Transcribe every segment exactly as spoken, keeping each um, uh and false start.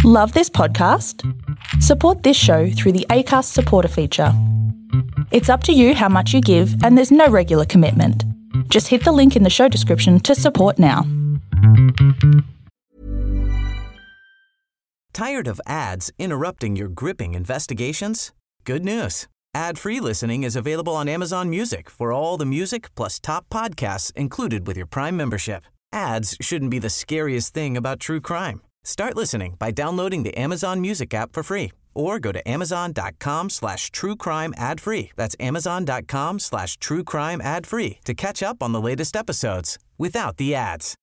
Love this podcast? Support this show through the Acast supporter feature. It's up to you how much you give, and there's no regular commitment. Just hit the link in the show description to support now. Tired of ads interrupting your gripping investigations? Good news. Ad-free listening is available on Amazon Music for all the music plus top podcasts included with your Prime membership. Ads shouldn't be the scariest thing about true crime. Start listening by downloading the Amazon Music app for free or go to amazon.com slash true crime ad free. That's amazon.com slash true crime ad free to catch up on the latest episodes without the ads.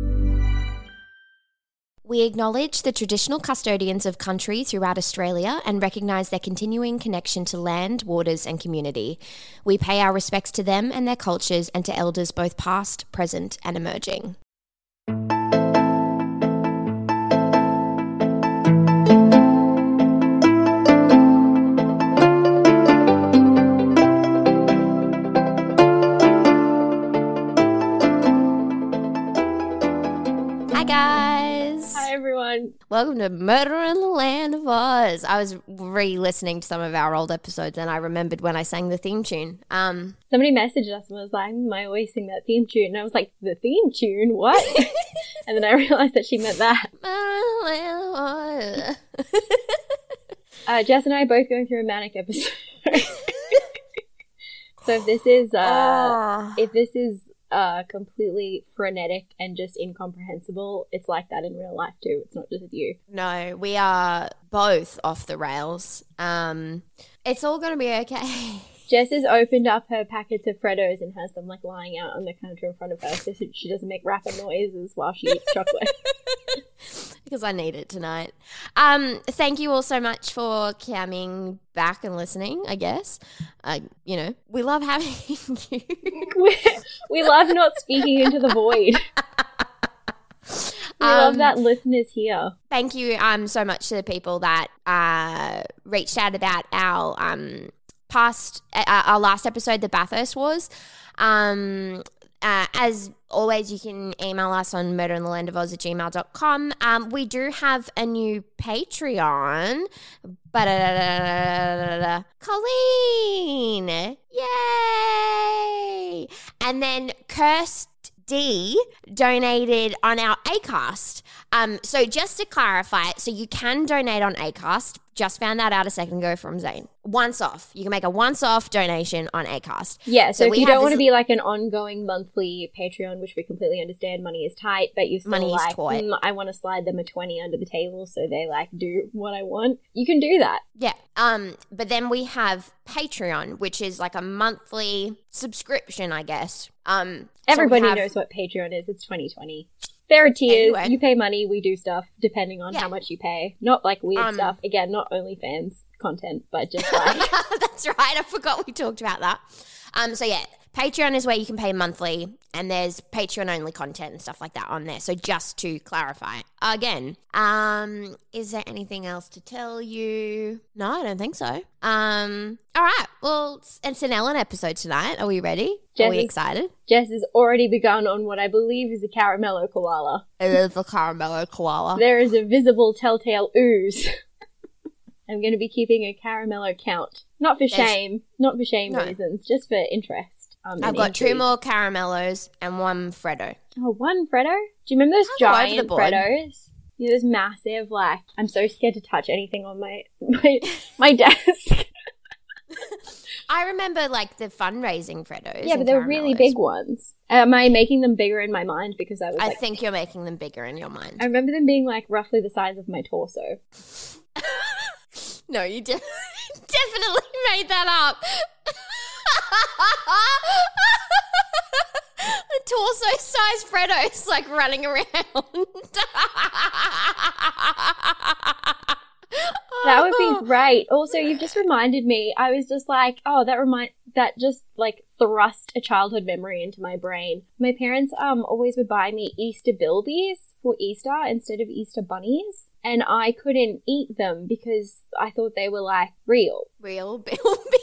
We acknowledge the traditional custodians of country throughout Australia and recognise their continuing connection to land, waters and community. We pay our respects to them and their cultures and to elders both past, present and emerging. Hi guys. Hi everyone. Welcome to Murder in the Land of Oz. I was re-listening to some of our old episodes and I remembered when I sang the theme tune. Um, Somebody messaged us and was like, mm, I always sing that theme tune. And I was like, the theme tune? What? And then I realised that she meant that. uh, Jess and I are both going through a manic episode. So if this is, uh, oh. if this is uh, completely frenetic and just incomprehensible, it's like that in real life too. It's not just with you. No, we are both off the rails. Um, it's all going to be okay. Jess has opened up her packets of Freddos and has them like lying out on the counter in front of her so she doesn't make rapid noises while she eats chocolate. Because I need it tonight. Um, thank you all so much for coming back and listening, I guess. Uh, you know, we love having you. we, we love not speaking into the void. We um, love that listeners here. Thank you um, so much to the people that uh, reached out about our um, past, uh, our last episode, the Bathurst Wars. Um Uh, as always, you can email us on murderinthelandofoz at gmail dot com. Um, we do have a new Patreon. Ba-da-da-da-da-da-da-da. Colleen! Yay! And then Kirst D donated on our Acast. Um, so just to clarify, so you can donate on Acast. Just found that out a second ago from Zane. Once off. You can make a once-off donation on Acast. Yeah, so, so if you don't want to this... be like an ongoing monthly Patreon, which we completely understand, money is tight, but you're still money like, mm, I want to slide them a twenty under the table so they like do what I want. You can do that. Yeah. Um. But then we have Patreon, which is like a monthly subscription, I guess. Um. Everybody so have... knows what Patreon is. It's twenty twenty. There are tiers. Anyway. You pay money. We do stuff depending on yeah. how much you pay. Not like weird um, stuff. Again, not OnlyFans content, but just like... That's right. I forgot we talked about that. Um. So yeah, Patreon is where you can pay monthly, and there's Patreon-only content and stuff like that on there. So just to clarify, again, um, is there anything else to tell you? No, I don't think so. Um. All right. Well, it's, it's an Ellen episode tonight. Are we ready? Jess Are we is, excited? Jess has already begun on what I believe is a caramello koala. It is a caramello koala. There is a visible telltale ooze. I'm going to be keeping a caramello count. Not for There's, shame. Not for shame no. reasons. Just for interest. Um, I've got intrigue. two more caramellos and one Freddo. Oh, one Freddo? Do you remember those I'll go over giant the board. Freddos? Yeah, those massive, like, I'm so scared to touch anything on my my, my desk. I remember, like, the fundraising Freddos. Yeah, but they're really big ones. Am I making them bigger in my mind because I was I like... think you're making them bigger in your mind. I remember them being, like, roughly the size of my torso. No, you de- definitely made that up. The torso-sized Freddos, like, running around. That would be great. Also, you've just reminded me, I was just like, oh, that remind that just like thrust a childhood memory into my brain. My parents um always would buy me Easter bilbies for Easter instead of Easter bunnies, and I couldn't eat them because I thought they were like real. Real bilby.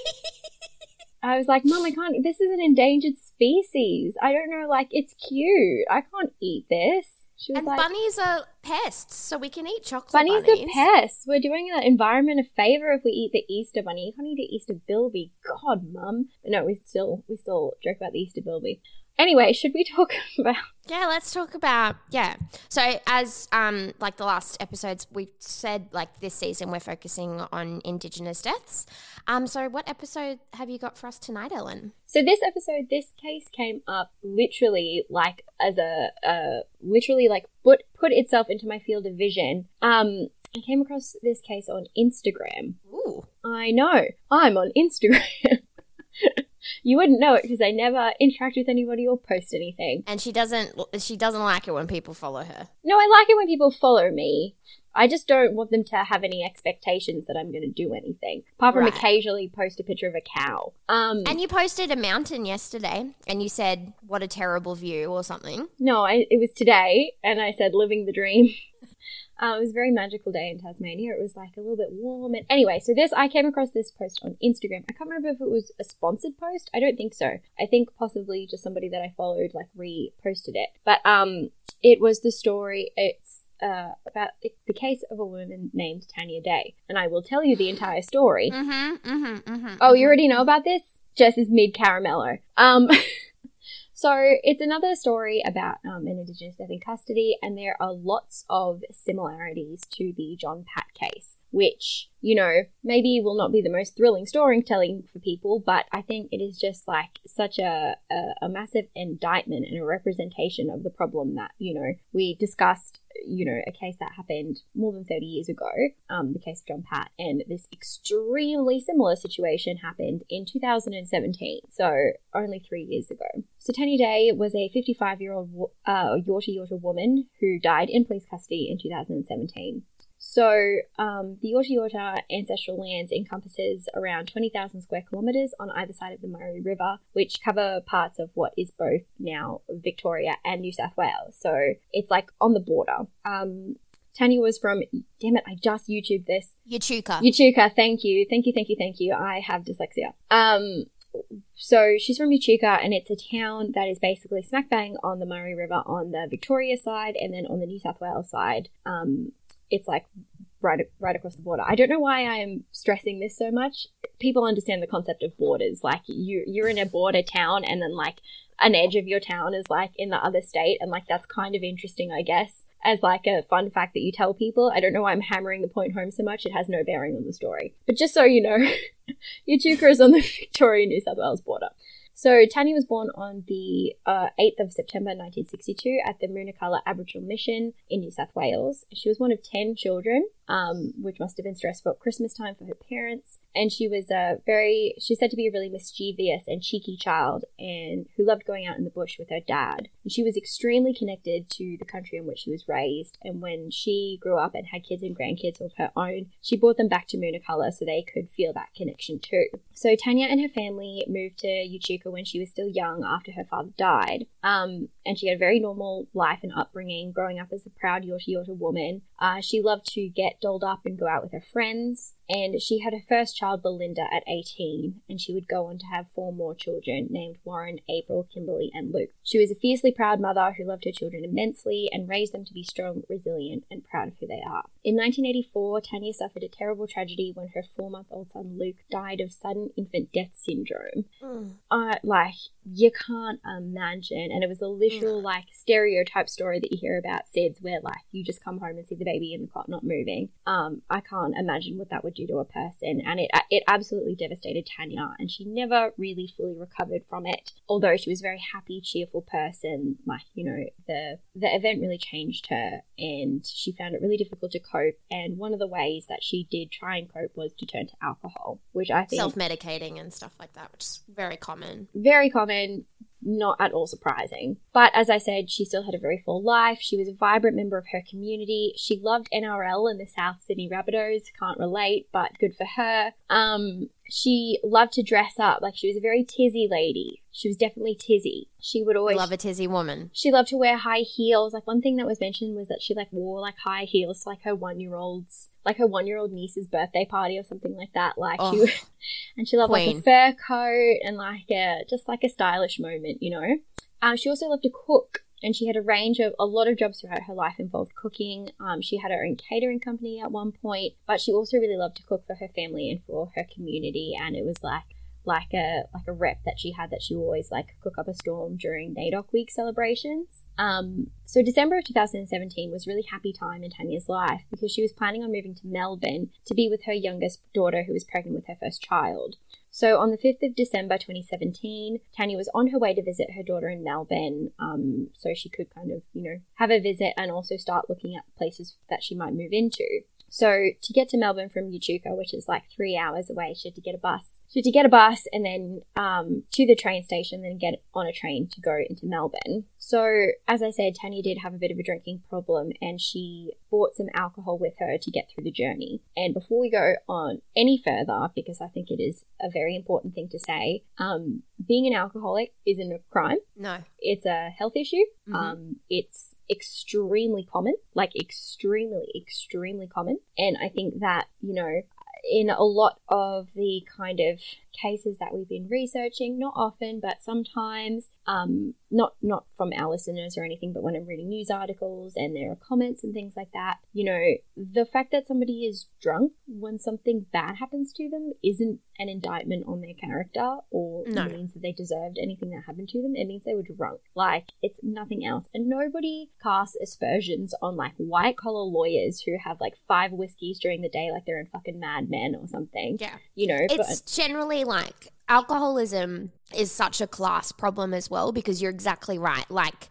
I was like, Mom, I can't, this is an endangered species. I don't know, like, it's cute. I can't eat this. She was And like, bunnies are pests, so we can eat chocolate bunnies, bunnies. are pests. We're doing the environment a favour if we eat the Easter bunny. You can't eat the Easter bilby. God, Mum. But no, we still we still joke about the Easter bilby. Anyway, should we talk about... Yeah, let's talk about, yeah. So as um like the last episodes, we've said like this season we're focusing on Indigenous deaths. Um, so what episode have you got for us tonight, Ellen? So this episode, this case came up literally like as a, uh, literally like put, put itself into my field of vision. Um, I came across this case on Instagram. Ooh. I know. I'm on Instagram. You wouldn't know it because I never interact with anybody or post anything. And she doesn't she doesn't like it when people follow her. No, I like it when people follow me. I just don't want them to have any expectations that I'm going to do anything. Apart from Right. occasionally post a picture of a cow. Um, And you posted a mountain yesterday and you said, what a terrible view or something. no, I, it was today and I said living the dream. Uh, it was a very magical day in Tasmania. It was like a little bit warm. And anyway, so this, I came across this post on Instagram. I can't remember if it was a sponsored post. I don't think so. I think possibly just somebody that I followed like reposted it. But um, it was the story. It's uh about the, the case of a woman named Tanya Day, and I will tell you the entire story. Mm-hmm, mm-hmm, mm-hmm. Oh, you already know about this? Jess is mid caramello. Um. So it's another story about um, an Indigenous death in custody, and there are lots of similarities to the John Pat case, which, you know, maybe will not be the most thrilling storytelling for people, but I think it is just like such a, a, a massive indictment and a representation of the problem that, you know, we discussed, you know, a case that happened more than thirty years ago, um, the case of John Pat, and this extremely similar situation happened in two thousand seventeen, so only three years ago. So Tanya Day was a fifty-five-year-old uh, Yorta Yorta woman who died in police custody in two thousand seventeen. So um, the Yorta Yorta ancestral lands encompasses around twenty thousand square kilometres on either side of the Murray River, which cover parts of what is both now Victoria and New South Wales. So it's like on the border. Um, Tanya was from, damn it, I just YouTubed this. Echuca. Echuca, thank you. Thank you, thank you, thank you. I have dyslexia. Um, so she's from Echuca, and it's a town that is basically smack bang on the Murray River on the Victoria side, and then on the New South Wales side, um, it's like right right across the border. I don't know why I am stressing this so much. People understand the concept of borders. Like you, you're in a border town, and then like an edge of your town is like in the other state, and like that's kind of interesting, I guess, as like a fun fact that you tell people. I don't know why I'm hammering the point home so much. It has no bearing on the story. But just so you know, Echuca is on the Victoria-New South Wales border. So Tanya was born on the uh, eighth of September nineteen sixty-two at the Moonacalla Aboriginal Mission in New South Wales. She was one of ten children, um, which must have been stressful at Christmas time for her parents. And she was a very, she's said to be a really mischievous and cheeky child, and who loved going out in the bush with her dad. And she was extremely connected to the country in which she was raised. And when she grew up and had kids and grandkids of her own, she brought them back to Moonacalla so they could feel that connection too. So Tanya and her family moved to Echuca when she was still young after her father died. Um, and she had a very normal life and upbringing, growing up as a proud Yorta Yorta woman. Uh, she loved to get dolled up and go out with her friends. And she had her first child, Belinda, at eighteen, and she would go on to have four more children named Warren, April, Kimberly, and Luke. She was a fiercely proud mother who loved her children immensely and raised them to be strong, resilient, and proud of who they are. In nineteen eighty-four, Tanya suffered a terrible tragedy when her four-month-old son, Luke, died of sudden infant death syndrome. Mm. Uh, like, you can't imagine. And it was a literal, mm. like, stereotype story that you hear about S I D S where, like, you just come home and see the baby in the cot not moving. Um, I can't imagine what that would do to a person, and it it absolutely devastated Tanya, and she never really fully recovered from it, although she was a very happy, cheerful person. Like, you know, the the event really changed her, and she found it really difficult to cope, and one of the ways that she did try and cope was to turn to alcohol, which I think self-medicating and stuff like that, which is very common very common not at all surprising. But as I said, she still had a very full life. She was a vibrant member of her community. She loved N R L and the South Sydney Rabbitohs. Can't relate, but good for her. Um, she loved to dress up. Like, she was a very tizzy lady. She was definitely tizzy. She would always love a tizzy woman. She loved to wear high heels. Like, one thing that was mentioned was that she like wore like high heels to like her one-year-old's, like her one-year-old niece's birthday party or something like that. Like, oh, she would, and she loved Queen. like a fur coat and like a just like a stylish moment, you know. Uh, she also loved to cook. and she had a range of, a lot of jobs throughout her life involved cooking. Um, she had her own catering company at one point, but she also really loved to cook for her family and for her community, and it was like, like a like a rep that she had that she would always like cook up a storm during NAIDOC week celebrations. Um, so December of two thousand seventeen was a really happy time in Tanya's life because she was planning on moving to Melbourne to be with her youngest daughter who was pregnant with her first child. So on the fifth of December twenty seventeen, Tanya was on her way to visit her daughter in Melbourne, um, so she could kind of, you know, have a visit and also start looking at places that she might move into. So to get to Melbourne from Echuca, which is like three hours away, she had to get a bus. She had to get a bus and then um, to the train station, then get on a train to go into Melbourne. So, as I said, Tanya did have a bit of a drinking problem and she bought some alcohol with her to get through the journey. And before we go on any further, because I think it is a very important thing to say, um, being an alcoholic isn't a crime. No. It's a health issue. Mm-hmm. Um, it's extremely common, like extremely, extremely common. And I think that, you know, in a lot of the kind of cases that we've been researching, not often, but sometimes, um, not not from our listeners or anything, but when I'm reading news articles and there are comments and things like that, you know, the fact that somebody is drunk when something bad happens to them isn't an indictment on their character or No. means that they deserved anything that happened to them. It means they were drunk. Like, it's nothing else. And nobody casts aspersions on like white collar lawyers who have like five whiskeys during the day like they're in fucking Mad Men or something. Yeah. You know, It's but generally like alcoholism is such a class problem as well, because you're exactly right. Like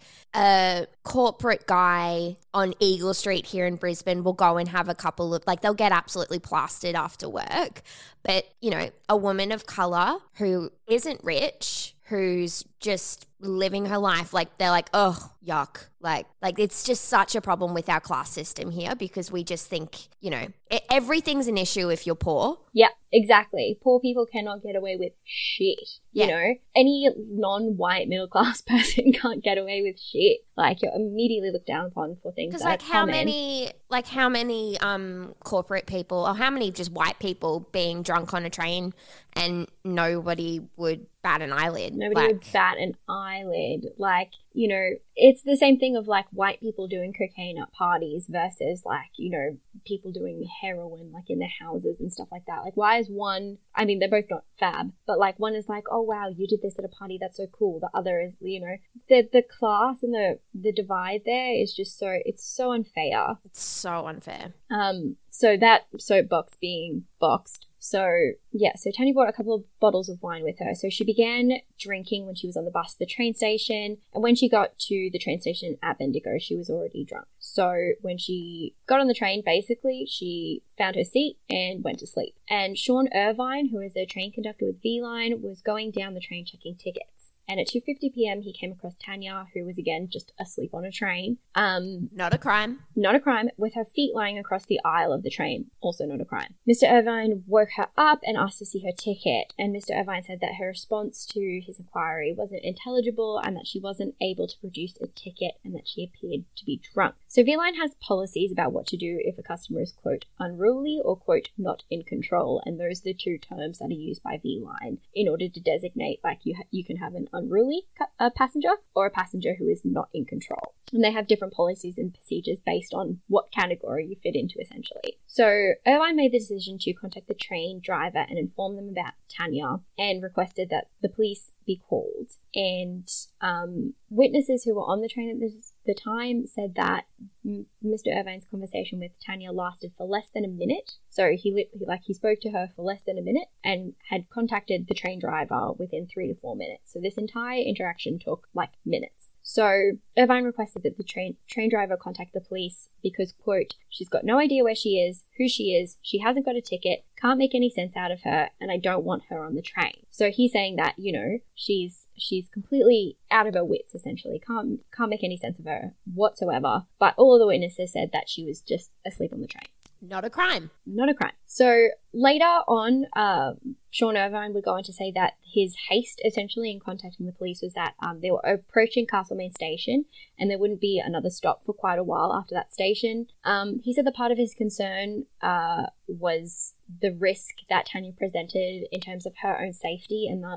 a corporate guy on Eagle Street here in Brisbane will go and have a couple of, like, they'll get absolutely plastered after work. But, you know, a woman of colour who isn't rich, who's just living her life, like, they're like, oh, yuck. Like, like it's just such a problem with our class system here, because we just think, you know, e- everything's an issue if you're poor. yeah, exactly. Poor people cannot get away with shit. You Yeah. know, any non-white middle class person can't get away with shit. Like, you're immediately looked down upon for things Because, that like, are how common. many, like, how many um corporate people, or how many just white people being drunk on a train and nobody would bat an eyelid? Nobody like, would bat an eyelid. Like, you know, it's the same thing of like white people doing cocaine at parties versus like, you know, people doing heroin like in their houses and stuff like that. Like, why is one, I mean, they're both not fab, but like one is like, oh wow, you did this at a party, that's so cool. The other is, you know, the the class and the the divide there is just so, it's so unfair. It's so unfair. Um, so that soapbox being boxed. So, yeah, so Tanya brought a couple of bottles of wine with her. So she began drinking when she was on the bus to the train station. And when she got to the train station at Bendigo, she was already drunk. So when she got on the train, basically, she found her seat and went to sleep. And Sean Irvine, who is a train conductor with V-Line, was going down the train checking tickets. And at two fifty p.m, he came across Tanya, who was, again, just asleep on a train. Um, Not a crime. Not a crime, with her feet lying across the aisle of the train. Also not a crime. Mister Irvine woke her up and asked to see her ticket. And Mister Irvine said that her response to his inquiry wasn't intelligible and that she wasn't able to produce a ticket and that she appeared to be drunk. So V-Line has policies about what to do if a customer is, quote, unruly or, quote, not in control. And those are the two terms that are used by V-Line in order to designate, like, you, ha- you can have an unruly a passenger or a passenger who is not in control. And they have different policies and procedures based on what category you fit into, essentially. So Irvine made the decision to contact the train driver and inform them about Tanya and requested that the police be called. And um, witnesses who were on the train at the, the time said that m- Mister Irvine's conversation with Tanya lasted for less than a minute. So he, li- he like he spoke to her for less than a minute and had contacted the train driver within three to four minutes. So this entire interaction took like minutes. So Irvine requested that the train train driver contact the police because, quote, she's got no idea where she is, who she is, she hasn't got a ticket, can't make any sense out of her, and I don't want her on the train. So he's saying that, you know, she's she's completely out of her wits, essentially, can't can't make any sense of her whatsoever. But all of the witnesses said that she was just asleep on the train. Not a crime. Not a crime. So later on, uh, Sean Irvine would go on to say that his haste, essentially, in contacting the police was that um, they were approaching Castlemaine Station and there wouldn't be another stop for quite a while after that station. Um, he said that part of his concern uh, was the risk that Tanya presented in terms of her own safety and the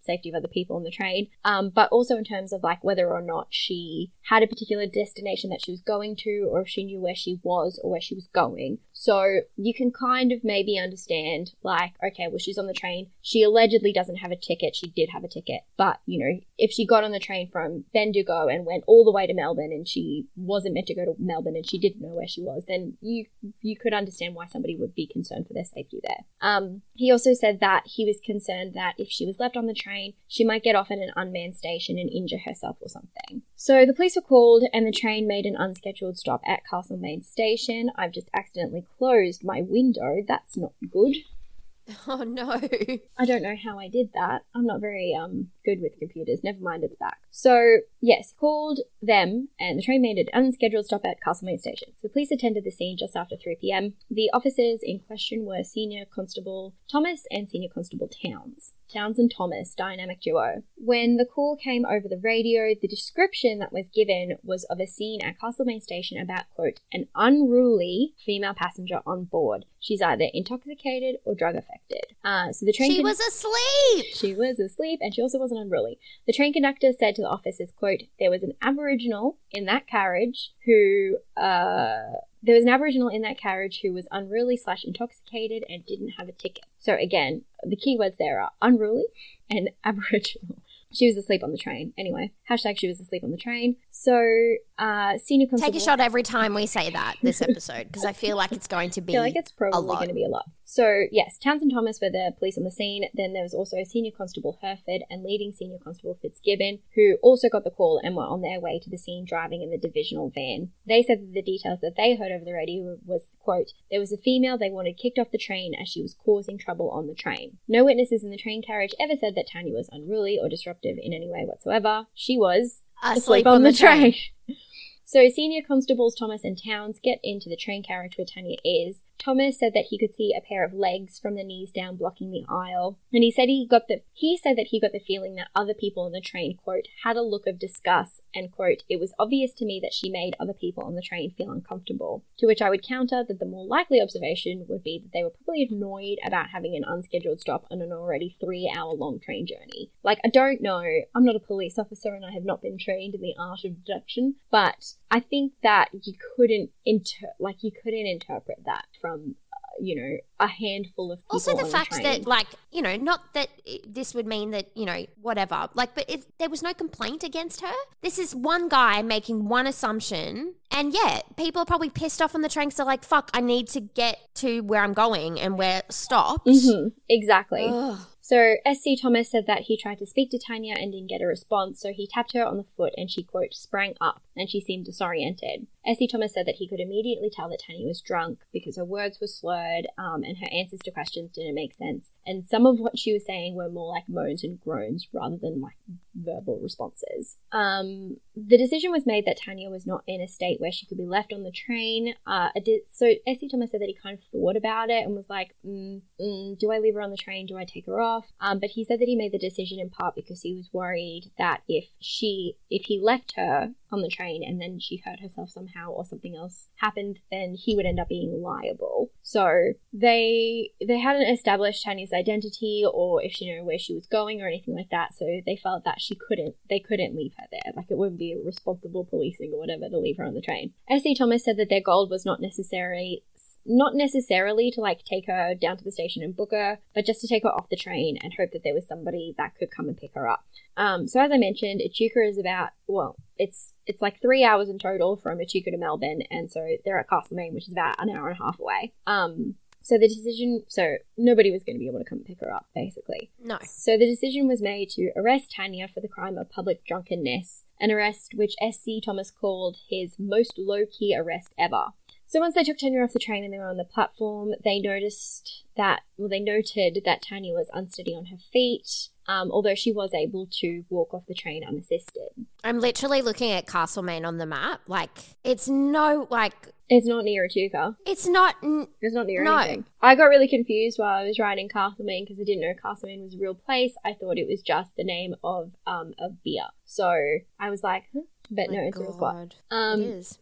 safety of other people on the train, um, but also in terms of like whether or not she had a particular destination that she was going to, or if she knew where she was or where she was going. So you can kind of maybe understand like, okay, well, she's on the train. She allegedly doesn't have a ticket. She did have a ticket. But, you know, if she got on the train from Bendigo and went all the way to Melbourne and she wasn't meant to go to Melbourne and she didn't know where she was, then you you could understand why somebody would be concerned for their safety there. Um, he also said that he was concerned that if she was left on the train, she might get off at an unmanned station and injure herself or something. So the police were called and the train made an unscheduled stop at Castlemaine Station. I've just accidentally closed my window. That's not good. Oh, no. I don't know how I did that. I'm not very um good with computers. Never mind, it's back. So, yes, called them, and the train made an unscheduled stop at Castlemaine Station. The police attended the scene just after three p.m. The officers in question were Senior Constable Thomas and Senior Constable Towns. Towns and Thomas, dynamic duo. When the call came over the radio, the description that was given was of a scene at Castlemaine Station about, quote, an unruly female passenger on board. She's either intoxicated or drug affected. Uh, so the train She con- was asleep! She was asleep, and she also wasn't unruly. The train conductor said to the officers, quote, there was an Aboriginal in that carriage who, uh... There was an Aboriginal in that carriage who was unruly slash intoxicated and didn't have a ticket. So again, the keywords there are unruly and Aboriginal. She was asleep on the train. Anyway, hashtag she was asleep on the train. So, uh, Senior Constable... Take a shot every time we say that this episode, because I feel like it's going to be I feel like it's probably going to be a lot. So, yes, Towns and Thomas were the police on the scene. Then there was also Senior Constable Herford and leading Senior Constable Fitzgibbon, who also got the call and were on their way to the scene driving in the divisional van. They said that the details that they heard over the radio was, quote, there was a female they wanted kicked off the train as she was causing trouble on the train. No witnesses in the train carriage ever said that Tanya was unruly or disruptive in any way whatsoever. She was Asleep, asleep on, on the, the train. train. So Senior Constables Thomas and Towns get into the train carriage where Tanya is. Thomas said that he could see a pair of legs from the knees down blocking the aisle, and he said he got the he said that he got the feeling that other people on the train, quote, had a look of disgust, and, quote, it was obvious to me that she made other people on the train feel uncomfortable, to which I would counter that the more likely observation would be that they were probably annoyed about having an unscheduled stop on an already three hour long train journey. Like, I don't know, I'm not a police officer and I have not been trained in the art of deduction, but I think that you couldn't inter- like you couldn't interpret that from, uh, you know, a handful of people. Also, the on fact the train. that, like, you know, not that it, this would mean that, you know, whatever, like, but if there was no complaint against her, this is one guy making one assumption, and yeah, people are probably pissed off on the train because they're like, fuck, I need to get to where I'm going and where it stopped. Mm-hmm. Exactly. Ugh. So S C Thomas said that he tried to speak to Tanya and didn't get a response, so he tapped her on the foot and she, quote, sprang up, and she seemed disoriented. S C Thomas said that he could immediately tell that Tanya was drunk because her words were slurred um, and her answers to questions didn't make sense, and some of what she was saying were more like moans and groans rather than like verbal responses. Um, the decision was made that Tanya was not in a state where she could be left on the train. Uh, did, so S C Thomas said that he kind of thought about it and was like, mm, mm, do I leave her on the train? Do I take her off? Um, but he said that he made the decision in part because he was worried that if she, if he left her on the train and then she hurt herself somehow or something else happened, then he would end up being liable. So they they hadn't established Tanya's identity or if she knew where she was going or anything like that. So they felt that she couldn't, they couldn't leave her there. Like, it wouldn't be responsible policing or whatever to leave her on the train. S C Thomas said that their goal was not necessarily Not necessarily to, like, take her down to the station and book her, but just to take her off the train and hope that there was somebody that could come and pick her up. Um, so as I mentioned, Echuca is about, well, it's it's like three hours in total from Echuca to Melbourne, and so they're at Castlemaine, which is about an hour and a half away. Um, so the decision, so nobody was going to be able to come pick her up, basically. No. So the decision was made to arrest Tanya for the crime of public drunkenness, an arrest which S C Thomas called his most low-key arrest ever. So once they took Tanya off the train and they were on the platform, they noticed that, well, they noted that Tanya was unsteady on her feet, um, although she was able to walk off the train unassisted. I'm literally looking at Castlemaine on the map. Like, it's no, like... It's not near Echuca. It's not... N- it's not near no. anything. I got really confused while I was writing Castlemaine because I didn't know Castlemaine was a real place. I thought it was just the name of um of beer. So I was like, huh? But oh no, it's a real spot. God. Um, it is.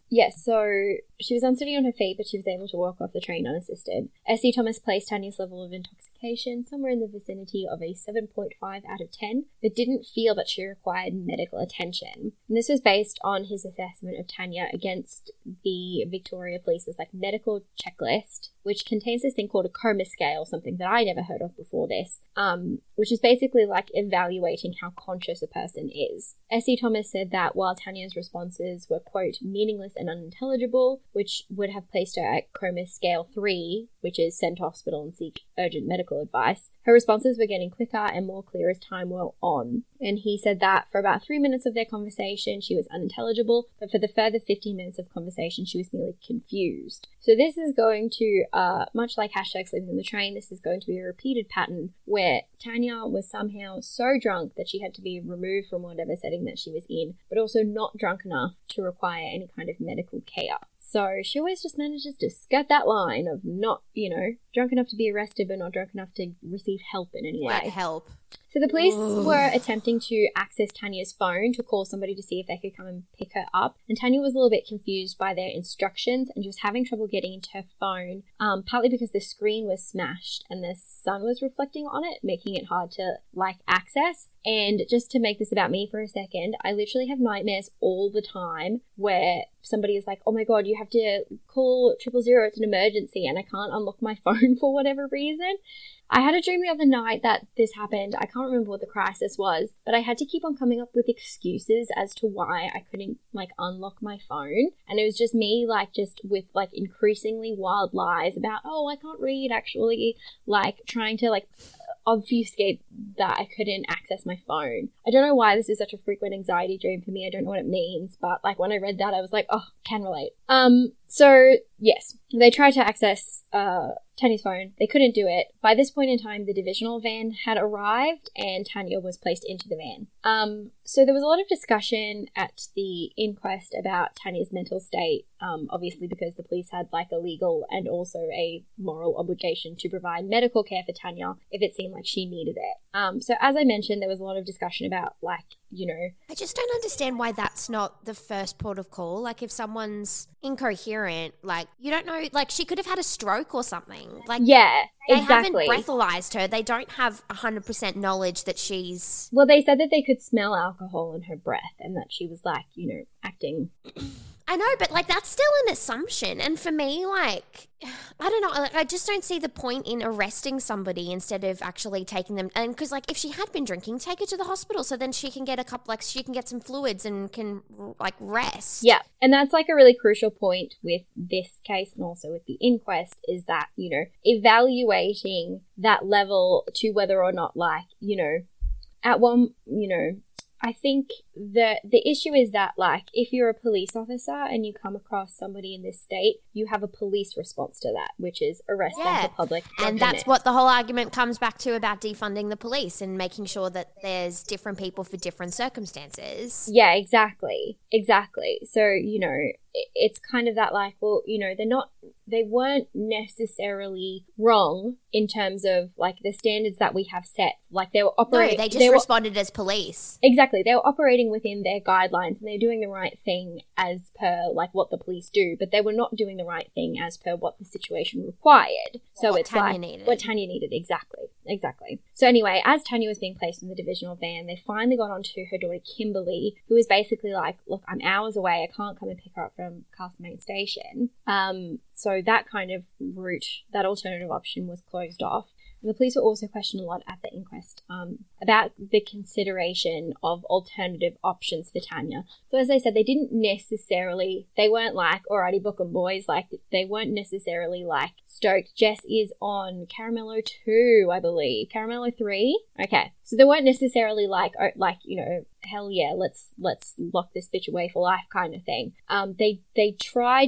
Yes, so she was unsteady on her feet, but she was able to walk off the train unassisted. Essie Thomas placed Tanya's level of intoxication somewhere in the vicinity of a seven point five out of ten, but didn't feel that she required medical attention. And this was based on his assessment of Tanya against the Victoria Police's like medical checklist, which contains this thing called a coma scale, something that I never heard of before this, um, which is basically like evaluating how conscious a person is. Essie Thomas said that while Tanya's responses were, quote, meaningless and unintelligible, which would have placed her at coma scale three, which is send to hospital and seek urgent medical advice, her responses were getting quicker and more clear as time went on. And he said that for about three minutes of their conversation, she was unintelligible, but for the further fifteen minutes of conversation, she was merely confused. So this is going to, uh, much like hashtag sleeping on the train, this is going to be a repeated pattern where Tanya was somehow so drunk that she had to be removed from whatever setting that she was in, but also not drunk enough to require any kind of medical care. So she always just manages to skirt that line of not, you know, drunk enough to be arrested, but not drunk enough to receive help in any way. Like help. So the police Ugh. were attempting to access Tanya's phone to call somebody to see if they could come and pick her up. And Tanya was a little bit confused by their instructions and just having trouble getting into her phone, um, partly because the screen was smashed and the sun was reflecting on it, making it hard to, like, access. And just to make this about me for a second, I literally have nightmares all the time where somebody is like, oh my God, you have to call triple zero, it's an emergency, and I can't unlock my phone for whatever reason. I had a dream the other night that this happened. I can't remember what the crisis was, but I had to keep on coming up with excuses as to why I couldn't, like, unlock my phone. And it was just me, like, just with, like, increasingly wild lies about, oh, I can't read, actually, like, trying to, like, obfuscate that I couldn't access my phone. I don't know why this is such a frequent anxiety dream for me. I don't know what it means, but, like, when I read that, I was like, oh, can relate. Um, so, yes, they tried to access, uh, Tanya's phone. They couldn't do it. By this point in time, the divisional van had arrived and Tanya was placed into the van. Um, so there was a lot of discussion at the inquest about Tanya's mental state, um, obviously because the police had like a legal and also a moral obligation to provide medical care for Tanya if it seemed like she needed it. Um, so as I mentioned, there was a lot of discussion about like, you know... I just don't understand why that's not the first port of call. Like if someone's incoherent, like you don't know, like she could have had a stroke or something. Like yeah, they exactly. haven't breathalyzed her. They don't have one hundred percent knowledge that she's... Well, they said that they could smell alcohol in her breath and that she was like, you know, acting... I know, but like that's still an assumption. And for me, like, I don't know, like, I just don't see the point in arresting somebody instead of actually taking them. And because like if she had been drinking, take her to the hospital so then she can get a couple, like she can get some fluids and can like rest. Yeah. And that's like a really crucial point with this case and also with the inquest is that, you know, evaluating that level to whether or not like, you know, at one, you know, I think the the issue is that, like, if you're a police officer and you come across somebody in this state, you have a police response to that, which is arrest them for public drunkenness. And that's what the whole argument comes back to about defunding the police and making sure that there's different people for different circumstances. Yeah, exactly. Exactly. So, you know, it's kind of that like, well, you know, they're not, they weren't necessarily wrong in terms of like the standards that we have set. Like they were operating. No, they just they responded were, as police. Exactly. They were operating within their guidelines and they're doing the right thing as per like what the police do, but they were not doing the right thing as per what the situation required. So what it's Tanya like needed. what Tanya needed. Exactly. Exactly. So anyway, as Tanya was being placed in the divisional van, they finally got onto her daughter Kimberly, who was basically like, look, I'm hours away. I can't come and pick her up from Castlemaine Station. Um, so that kind of route, that alternative option was closed off. And the police were also questioned a lot at the inquest um, about the consideration of alternative options for Tanya. So as I said, they didn't necessarily, they weren't like, alrighty, book 'em boys, like they weren't necessarily like stoked. Jess is on Caramello two, I believe. Caramello three? Okay. So they weren't necessarily like, oh, like, you know, hell yeah, let's let's lock this bitch away for life kind of thing. Um, they they tried to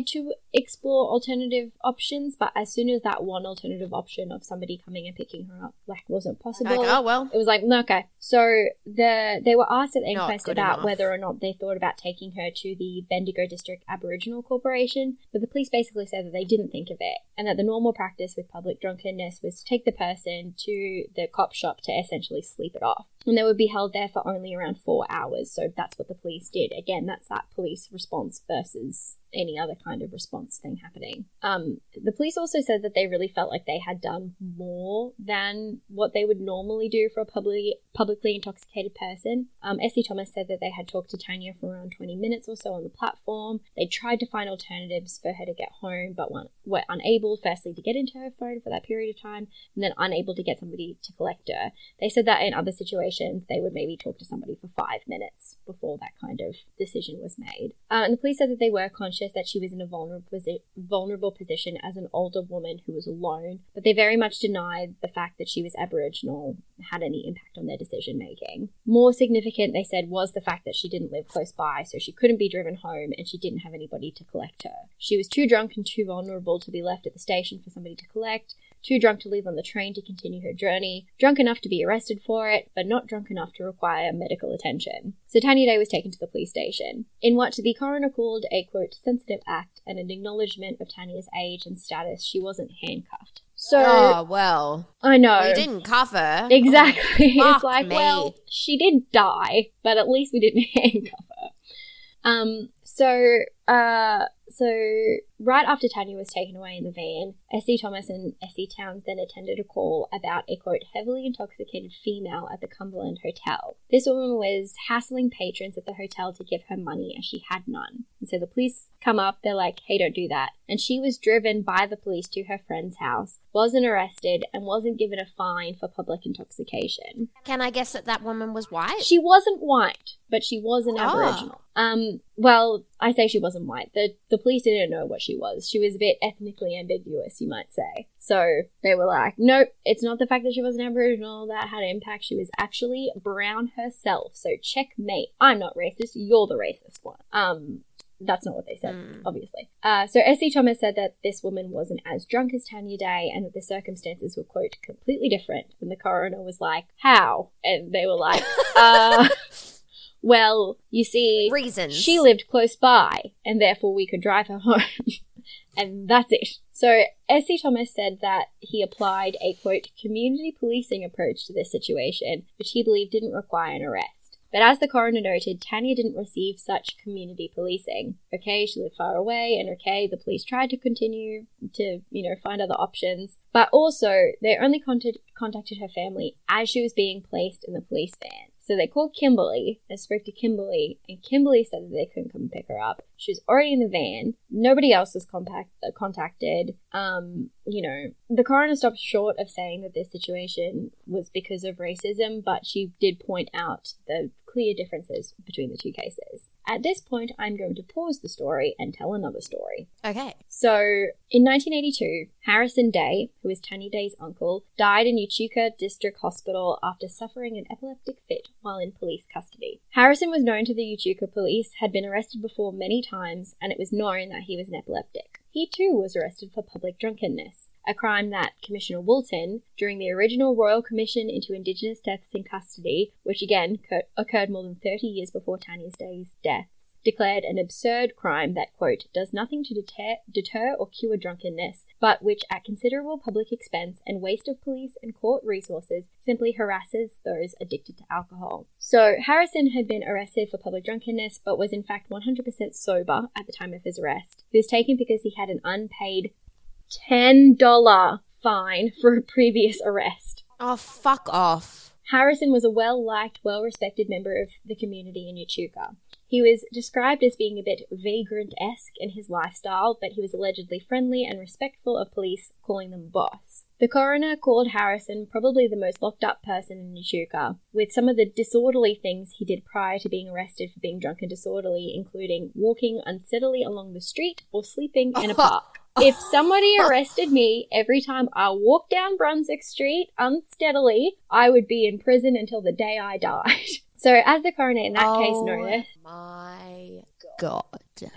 explore alternative options, but as soon as that one alternative option of somebody coming and picking her up like wasn't possible, Like, oh, well. it was like, no, okay. So the they were asked at the Not inquest good about enough. whether or not they thought about taking her to the Bendigo District Aboriginal Corporation, but the police basically said that they didn't think of it, and that the normal practice with public drunkenness was to take the person to the cop shop to essentially sleep it off. And they would be held there for only around four hours, so that's what the police did. Again, that's that police response versus any other kind of response thing happening. Um, the police also said that they really felt like they had done more than what they would normally do for a publicly, publicly intoxicated person. Um, Essie Thomas said that they had talked to Tanya for around twenty minutes or so on the platform. They tried to find alternatives for her to get home, but were unable, firstly, to get into her phone for that period of time, and then unable to get somebody to collect her. They said that in other situations, they would maybe talk to somebody for five minutes before that kind of decision was made. Uh, and the police said that they were conscious that she was in a vulnerable, posi- vulnerable position as an older woman who was alone, but they very much denied the fact that she was Aboriginal had any impact on their decision making. More significant, they said, was the fact that she didn't live close by, so she couldn't be driven home and she didn't have anybody to collect her. She was too drunk and too vulnerable to be left at the station for somebody to collect, too drunk to leave on the train to continue her journey, drunk enough to be arrested for it, but not drunk enough to require medical attention. So Tanya Day was taken to the police station, in what the coroner called a, quote, sensitive act and an acknowledgement of Tanya's age and status. She wasn't handcuffed. So, Oh, well. I know. You didn't cuff her. Exactly. Oh, It's like, me. well, she did die, but at least we didn't handcuff her. Um, so, uh, so right after Tanya was taken away in the van, Essie Thomas and Essie Towns then attended a call about a, quote, heavily intoxicated female at the Cumberland Hotel. This woman was hassling patrons at the hotel to give her money as she had none. And so the police come up, they're like, hey, don't do that. And she was driven by the police to her friend's house, wasn't arrested, and wasn't given a fine for public intoxication. Can I guess that that woman was white? She wasn't white, but she was an Oh. Aboriginal. Um, well, I say she wasn't white. The the police didn't know what she was. She was a bit ethnically ambiguous, you might say. So they were like, nope, it's not the fact that she was an Aboriginal that had an impact. She was actually brown herself. So checkmate. I'm not racist. You're the racist one. Um, that's not what they said, Mm. obviously. Uh, so Essie Thomas said that this woman wasn't as drunk as Tanya Day and that the circumstances were, quote, completely different. And the coroner was like, how? And they were like, uh... well, you see, Reasons. she lived close by, and therefore we could drive her home. And that's it. So Essie Thomas said that he applied a, quote, community policing approach to this situation, which he believed didn't require an arrest. But as the coroner noted, Tanya didn't receive such community policing. Okay, she lived far away, and okay, the police tried to continue to, you know, find other options. But also, they only contact- contacted her family as she was being placed in the police van. So they called Kimberly and spoke to Kimberly, and Kimberly said that they couldn't come and pick her up. She was already in the van. Nobody else was compact- uh, contacted. Um, you know, the coroner stopped short of saying that this situation was because of racism, but she did point out the clear differences between the two cases. At this point, I'm going to pause the story and tell another story. Okay. So, in nineteen eighty-two, Harrison Day, who is Tanya Day's uncle, died in Echuca District Hospital after suffering an epileptic fit while in police custody. Harrison was known to the Echuca police, had been arrested before many times, and it was known that he was an epileptic. He too was arrested for public drunkenness, a crime that Commissioner Woolton, during the original Royal Commission into Indigenous Deaths in Custody, which again cur- occurred more than thirty years before Tanya Day's death, declared an absurd crime that, quote, does nothing to deter, deter or cure drunkenness, but which, at considerable public expense and waste of police and court resources, simply harasses those addicted to alcohol. So, Harrison had been arrested for public drunkenness, but was in fact one hundred percent sober at the time of his arrest. He was taken because he had an unpaid ten dollars fine for a previous arrest. Oh, fuck off. Harrison was a well-liked, well-respected member of the community in Echuca. He was described as being a bit vagrant-esque in his lifestyle, but he was allegedly friendly and respectful of police, calling them boss. The coroner called Harrison probably the most locked-up person in Echuca, with some of the disorderly things he did prior to being arrested for being drunk and disorderly, including walking unsteadily along the street or sleeping in a park. If somebody arrested me every time I walked down Brunswick Street unsteadily, I would be in prison until the day I died. So, as the coroner in that oh, case noted, my God. I know.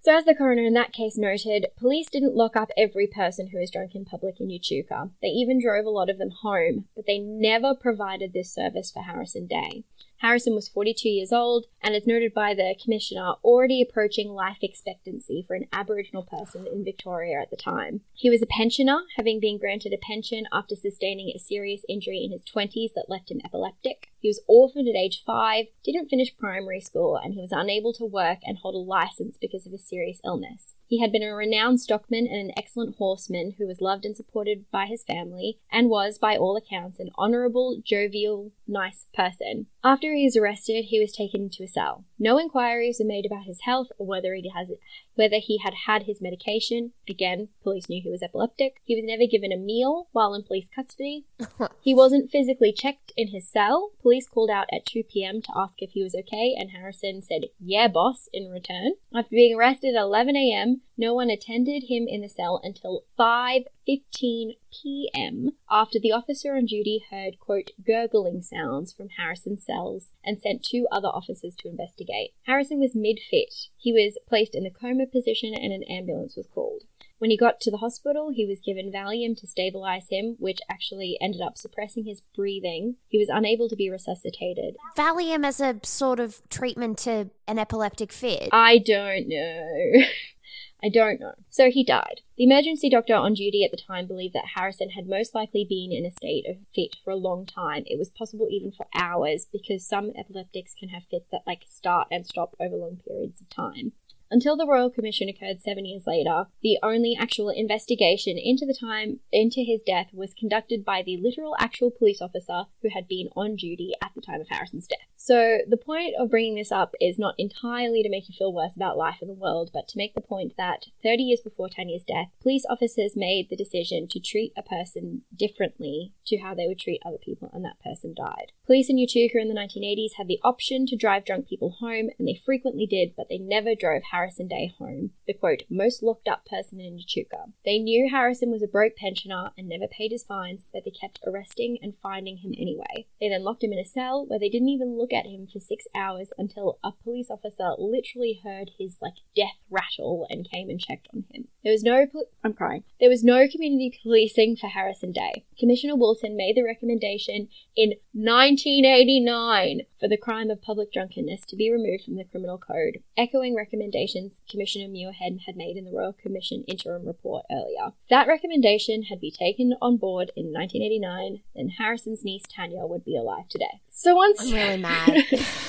So as the coroner in that case noted, police didn't lock up every person who was drunk in public in Echuca. They even drove a lot of them home, but they never provided this service for Harrison Day. Harrison was forty-two years old and, as noted by the commissioner, already approaching life expectancy for an Aboriginal person in Victoria at the time. He was a pensioner, having been granted a pension after sustaining a serious injury in his twenties that left him epileptic. He was orphaned at age five, didn't finish primary school, and he was unable to work and hold a license because of his serious illness. He had been a renowned stockman and an excellent horseman who was loved and supported by his family and was, by all accounts, an honourable, jovial, nice person. After he was arrested, he was taken into a cell. No inquiries were made about his health or whether he has whether he had had his medication. Again, police knew he was epileptic. He was never given a meal while in police custody. He wasn't physically checked in his cell. Police called out at two p.m. to ask if he was okay, and Harrison said, "Yeah, boss," in return. After being arrested at eleven a.m., no one attended him in the cell until five fifteen p.m. after the officer on duty heard, quote, gurgling sounds from Harrison's cells and sent two other officers to investigate. Harrison was mid-fit. He was placed in the coma position and an ambulance was called. When he got to the hospital, he was given Valium to stabilize him, which actually ended up suppressing his breathing. He was unable to be resuscitated. Valium as a sort of treatment to an epileptic fit? I don't know. I don't know. So he died. The emergency doctor on duty at the time believed that Harrison had most likely been in a state of fit for a long time. It was possible even for hours, because some epileptics can have fits that like start and stop over long periods of time. Until the Royal Commission occurred seven years later, the only actual investigation into the time into his death was conducted by the literal actual police officer who had been on duty at the time of Harrison's death. So the point of bringing this up is not entirely to make you feel worse about life in the world, but to make the point that thirty years before Tanya's death, police officers made the decision to treat a person differently to how they would treat other people, and that person died. Police in Echuca in the nineteen eighties had the option to drive drunk people home, and they frequently did, but they never drove Harrison Day home, the, quote, most locked up person in Echuca. They knew Harrison was a broke pensioner and never paid his fines, but they kept arresting and finding him anyway. They then locked him in a cell where they didn't even look at him for six hours until a police officer literally heard his, like, death rattle and came and checked on him. There was no, pol- I'm crying. There was no community policing for Harrison Day. Commissioner Wilton made the recommendation in nineteen eighty-nine for the crime of public drunkenness to be removed from the criminal code, echoing recommendations Commissioner Muirhead had made in the Royal Commission interim report earlier. If that recommendation had been taken on board in nineteen eighty-nine, then Harrison's niece Tanya would be alive today. So once I'm really mad.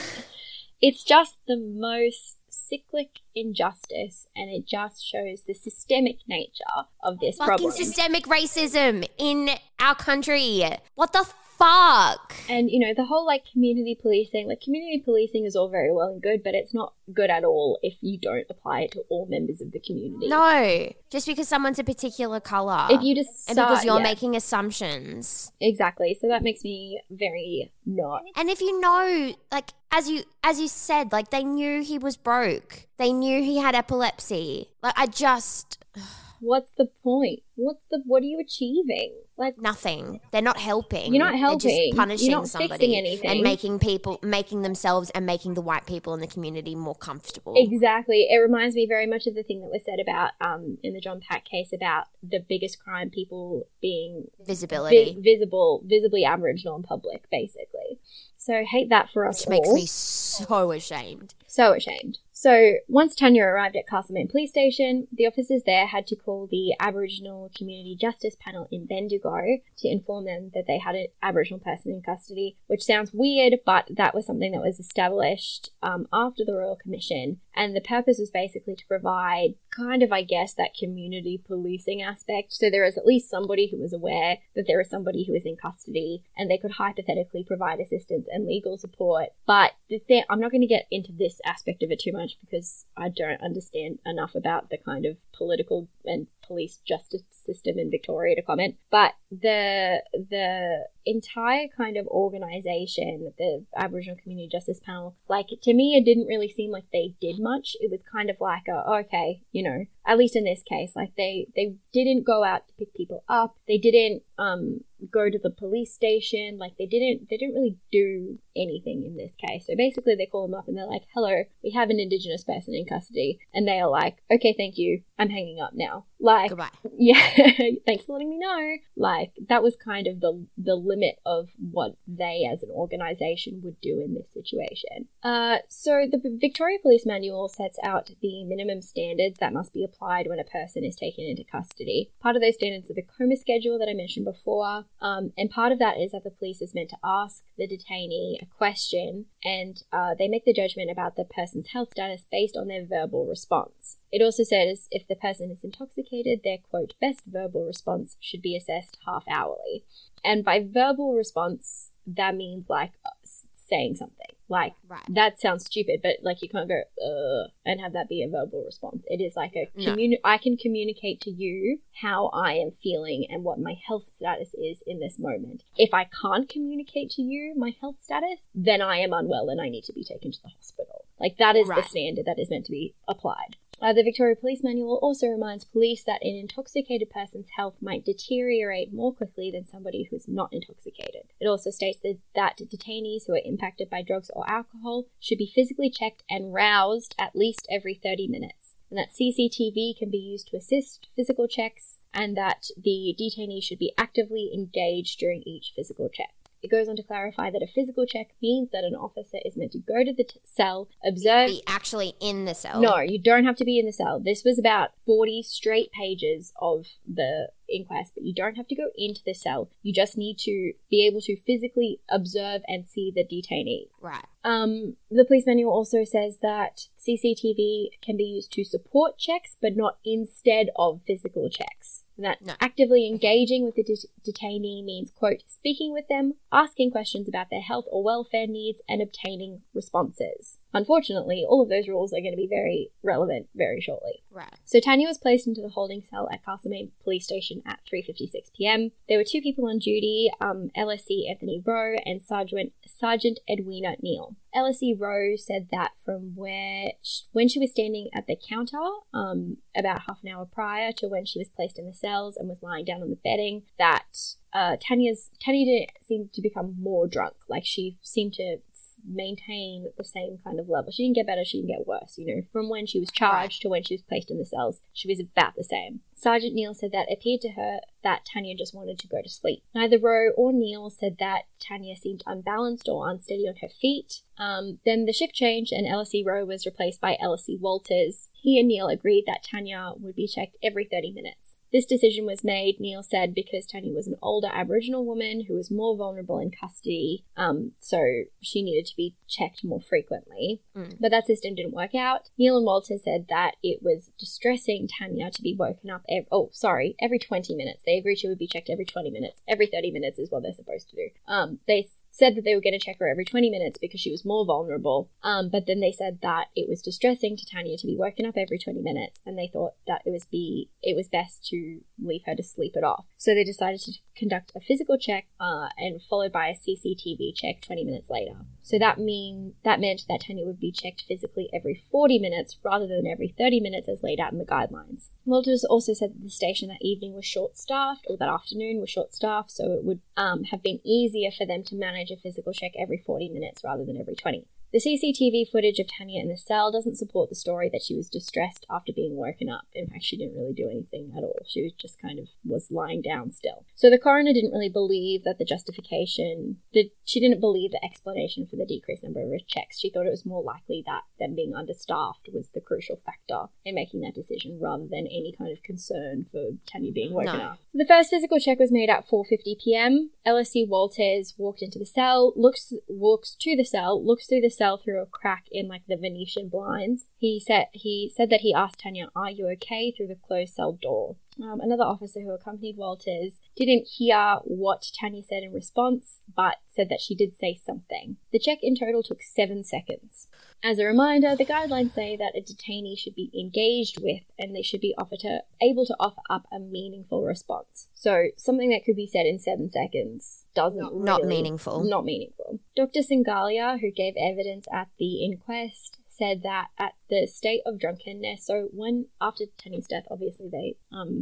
It's just the most cyclic injustice, and it just shows the systemic nature of this Fucking problem. systemic racism in our country. What the fuck? And, you know, the whole, like, community policing, like, community policing is all very well and good, but it's not good at all if you don't apply it to all members of the community. No, just because someone's a particular colour. If you just And start, because you're yeah. making assumptions. Exactly. So that makes me very not. And if you know, like, as you as you said, like, they knew he was broke. They knew he had epilepsy. Like, I just... What's the point? What's the, what are you achieving? Like, Nothing. They're not helping. You're not helping. They're just punishing You're not somebody fixing anything. and making people, making themselves and making the white people in the community more comfortable. Exactly. It reminds me very much of the thing that was said about, um, in the John Pack case, about the biggest crime, people being Visibility. vi- visible, visibly Aboriginal in public, basically. So hate that for us Which all. makes me so ashamed. So ashamed. So once Tanya arrived at Castlemaine Police Station, the officers there had to call the Aboriginal Community Justice Panel in Bendigo to inform them that they had an Aboriginal person in custody, which sounds weird, but that was something that was established um, after the Royal Commission. And the purpose was basically to provide kind of, I guess, that community policing aspect. So there was at least somebody who was aware that there was somebody who was in custody, and they could hypothetically provide assistance and legal support. But the thing, I'm not going to get into this aspect of it too much because I don't understand enough about the kind of political and police justice system in Victoria to comment. But the the entire kind of organisation, the Aboriginal Community Justice Panel, like, to me, it didn't really seem like they did much. It was kind of like, a, oh, okay, you know, at least in this case, like, they, they didn't go out to pick people up. They didn't um go to the police station. Like they didn't, they didn't really do anything in this case. So basically they call them up and they're like, hello, we have an Indigenous person in custody. And they are like, okay, thank you. I'm hanging up now. Like, Goodbye. Yeah, thanks for letting me know. Like that was kind of the the limit of what they as an organization would do in this situation. Uh, so the Victoria Police Manual sets out the minimum standards that must be applied when a person is taken into custody. Part of those standards are the coma schedule that I mentioned before, um, and part of that is that the police is meant to ask the detainee a question, and uh, they make the judgment about the person's health status based on their verbal response. It also says if the person is intoxicated, their, quote, best verbal response should be assessed half hourly. And by verbal response, that means, like, saying something. Like, right. That sounds stupid, but, like, you can't go, uh, and have that be a verbal response. It is like a, No. communi- I can communicate to you how I am feeling and what my health status is in this moment. If I can't communicate to you my health status, then I am unwell and I need to be taken to the hospital. Like, that is Right. the standard that is meant to be applied. Uh, the Victoria Police Manual also reminds police that an intoxicated person's health might deteriorate more quickly than somebody who's not intoxicated. It also states that, that detainees who are impacted by drugs or alcohol should be physically checked and roused at least every thirty minutes, and that C C T V can be used to assist physical checks, and that the detainee should be actively engaged during each physical check. It goes on to clarify that a physical check means that an officer is meant to go to the t- cell, observe... Be actually in the cell. No, you don't have to be in the cell. This was about forty straight pages of the inquest, but you don't have to go into the cell. You just need to be able to physically observe and see the detainee. Right. Um, the police manual also says that C C T V can be used to support checks, but not instead of physical checks. And that No. actively engaging with the det- detainee means, quote, speaking with them, asking questions about their health or welfare needs, and obtaining responses. Unfortunately, all of those rules are going to be very relevant very shortly. Right. So Tanya was placed into the holding cell at Castlemaine Police Station at three fifty-six p.m. There were two people on duty, um, L S C Anthony Rowe and Sergeant, Sergeant Edwina Neal. L S C Rowe said that from where sh- when she was standing at the counter, um, about half an hour prior to when she was placed in the cells and was lying down on the bedding, that uh, Tanya's Tanya didn't seem to become more drunk. Like she seemed to maintain the same kind of level. She didn't get better, she didn't get worse. You know, from when she was charged to when she was placed in the cells, she was about the same. Sergeant Neal said that it appeared to her that Tanya just wanted to go to sleep. Neither Rowe or Neal said that Tanya seemed unbalanced or unsteady on her feet. Um, then the shift changed and L S C Rowe was replaced by L S C Walters. He and Neal agreed that Tanya would be checked every thirty minutes. This decision was made, Neal said, because Tanya was an older Aboriginal woman who was more vulnerable in custody, um, so she needed to be checked more frequently. Mm. But that system didn't work out. Neal and Walter said that it was distressing Tanya to be woken up, ev- oh, sorry, every twenty minutes. They agreed she would be checked every twenty minutes. Every thirty minutes is what they're supposed to do. Um, they said that they were going to check her every twenty minutes because she was more vulnerable. Um, but then they said that it was distressing to Tanya to be woken up every twenty minutes, and they thought that it was be it was best to leave her to sleep it off. So they decided to conduct a physical check, uh, and followed by a C C T V check twenty minutes later. So that mean that meant that Tanya would be checked physically every forty minutes rather than every thirty minutes as laid out in the guidelines. Walters also said that the station that evening was short-staffed, or that afternoon was short-staffed, so it would um, have been easier for them to manage a physical check every forty minutes rather than every twenty. The C C T V footage of Tanya in the cell doesn't support the story that she was distressed after being woken up. In fact, she didn't really do anything at all. She was just kind of was lying down still. So the coroner didn't really believe that the justification, that she didn't believe the explanation for the decreased number of checks. She thought it was more likely that them being understaffed was the crucial factor in making that decision rather than any kind of concern for Tanya being woken No. up. The first physical check was made at four fifty p.m. L S C Walters walked into the cell, looks walks to the cell, looks through the cell through a crack in like the Venetian blinds. He said he said that he asked Tanya, "Are you okay?" through the closed cell door. Um, another officer who accompanied Walters didn't hear what Tanya said in response, but said that she did say something. The check in total took seven seconds. As a reminder, the guidelines say that a detainee should be engaged with and they should be offered to, able to offer up a meaningful response. So something that could be said in seven seconds doesn't Not- really... not meaningful. Not meaningful. Doctor Singalia, who gave evidence at the inquest, said that at the state of drunkenness, so when, after Tanya's death, obviously they, um,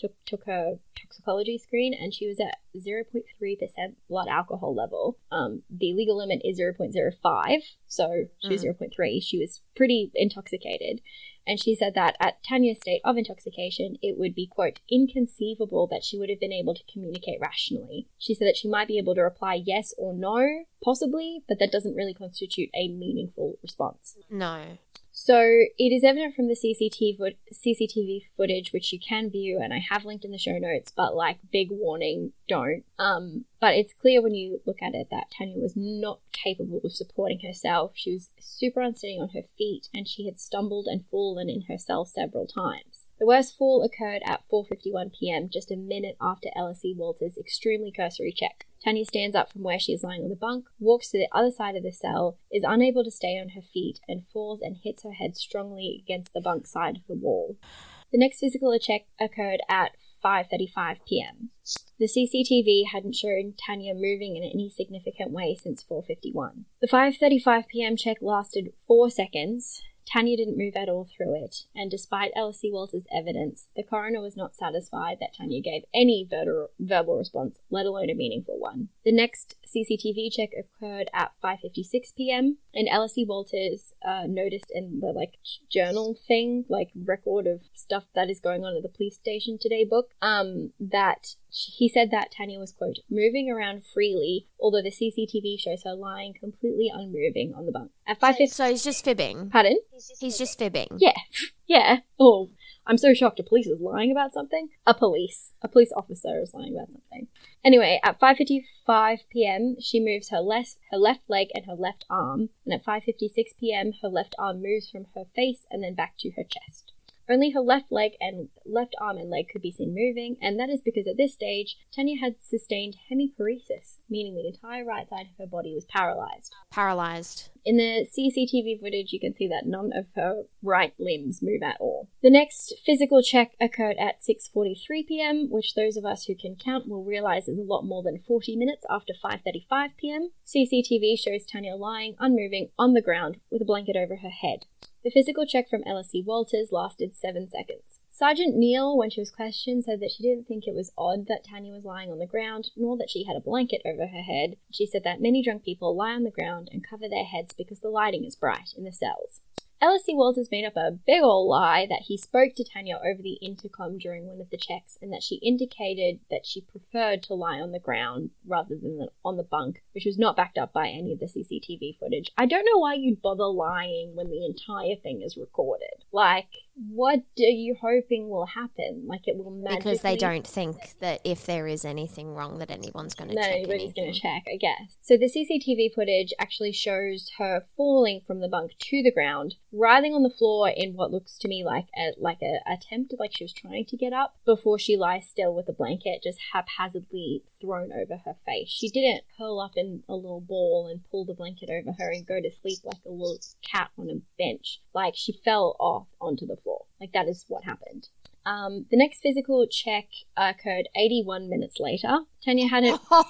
took took her toxicology screen, and she was at zero point three percent blood alcohol level. Um, the legal limit is zero point zero five, so she was mm. zero point three. She was pretty intoxicated. And she said that at Tanya's state of intoxication, it would be, quote, inconceivable that she would have been able to communicate rationally. She said that she might be able to reply yes or no, possibly, but that doesn't really constitute a meaningful response. No. So it is evident from the C C T V, C C T V footage, which you can view, and I have linked in the show notes, but like, big warning, don't. Um, but it's clear when you look at it that Tanya was not capable of supporting herself. She was super unsteady on her feet, and she had stumbled and fallen in her cell several times. The worst fall occurred at four fifty-one p.m., just a minute after Ella C. Walters' extremely cursory check. Tanya stands up from where she is lying on the bunk, walks to the other side of the cell, is unable to stay on her feet, and falls and hits her head strongly against the bunk side of the wall. The next physical check occurred at five thirty-five p.m. The C C T V hadn't shown Tanya moving in any significant way since four fifty-one. The five thirty-five p.m. check lasted four seconds. Tanya didn't move at all through it, and despite Ella C. Walters' evidence, the coroner was not satisfied that Tanya gave any ver- verbal response, let alone a meaningful one. The next C C T V check occurred at five fifty-six p.m., and Ella C. Walters uh, noticed in the, like, journal thing, like, record of stuff that is going on at the police station today book, um, that he said that Tanya was, quote, moving around freely, although the C C T V shows her lying completely unmoving on the bunk. At five fifty- So he's just fibbing. Pardon? He's just, he's just fibbing. Yeah. Yeah. Oh, I'm so shocked a police is lying about something. A police. A police officer is lying about something. Anyway, at five fifty-five p.m., she moves her left, her left leg and her left arm, and at five fifty-six p.m., her left arm moves from her face and then back to her chest. Only her left leg and left arm and leg could be seen moving, and that is because at this stage, Tanya had sustained hemiparesis, meaning the entire right side of her body was paralyzed. Paralyzed. In the C C T V footage, you can see that none of her right limbs move at all. The next physical check occurred at six forty-three p.m., which those of us who can count will realize is a lot more than forty minutes after five thirty-five p.m. C C T V shows Tanya lying, unmoving, on the ground with a blanket over her head. The physical check from Ella C. Walters lasted seven seconds. Sergeant Neal, when she was questioned, said that she didn't think it was odd that Tanya was lying on the ground, nor that she had a blanket over her head. She said that many drunk people lie on the ground and cover their heads because the lighting is bright in the cells. Ella C. Walters made up a big ol' lie that he spoke to Tanya over the intercom during one of the checks, and that she indicated that she preferred to lie on the ground rather than on the bunk, which was not backed up by any of the C C T V footage. I don't know why you'd bother lying when the entire thing is recorded. Like, what are you hoping will happen? Like, it will magically... Because they don't think that if there is anything wrong that anyone's going to no, check anybody's going anything. to check, I guess. So the C C T V footage actually shows her falling from the bunk to the ground, writhing on the floor in what looks to me like a like a attempt, like she was trying to get up, before she lies still with a blanket just haphazardly thrown over her face. She didn't curl up in a little ball and pull the blanket over her and go to sleep like a little cat on a bench. Like, she fell off onto the floor. Like, that is what happened. Um, the next physical check occurred eighty-one minutes later. Tanya hadn't... Oh,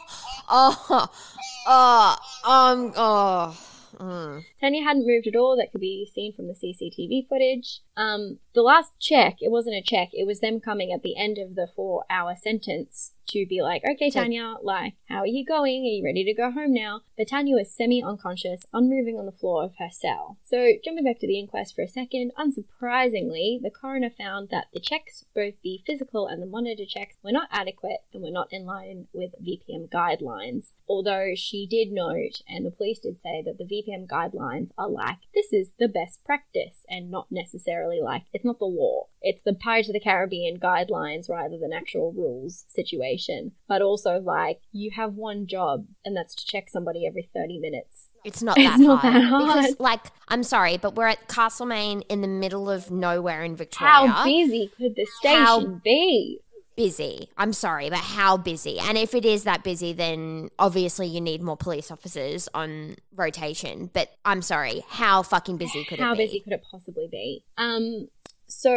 oh, oh, um, oh... Mm. Tanya hadn't moved at all. That could be seen from the C C T V footage. Um, the last check, it wasn't a check. It was them coming at the end of the four-hour sentence to be like, okay, Tanya, like, how are you going? Are you ready to go home now? But Tanya was semi-unconscious, unmoving on the floor of her cell. So, jumping back to the inquest for a second, unsurprisingly, the coroner found that the checks, both the physical and the monitor checks, were not adequate and were not in line with V P M guidelines. Although she did note, and the police did say, that the V P M guidelines are like, this is the best practice, and not necessarily like, it's not the law. It's the Pirates of the Caribbean guidelines rather than actual rules situation. But also, like, you have one job, and that's to check somebody every thirty minutes. It's not that it's not hard. That hard. Because, like, I'm sorry, but we're at Castlemaine in the middle of nowhere in Victoria. How busy could the station How be? Busy. I'm sorry, but how busy? And if it is that busy, then obviously you need more police officers on rotation. But I'm sorry, how fucking busy could how it be? How busy could it possibly be? Um... So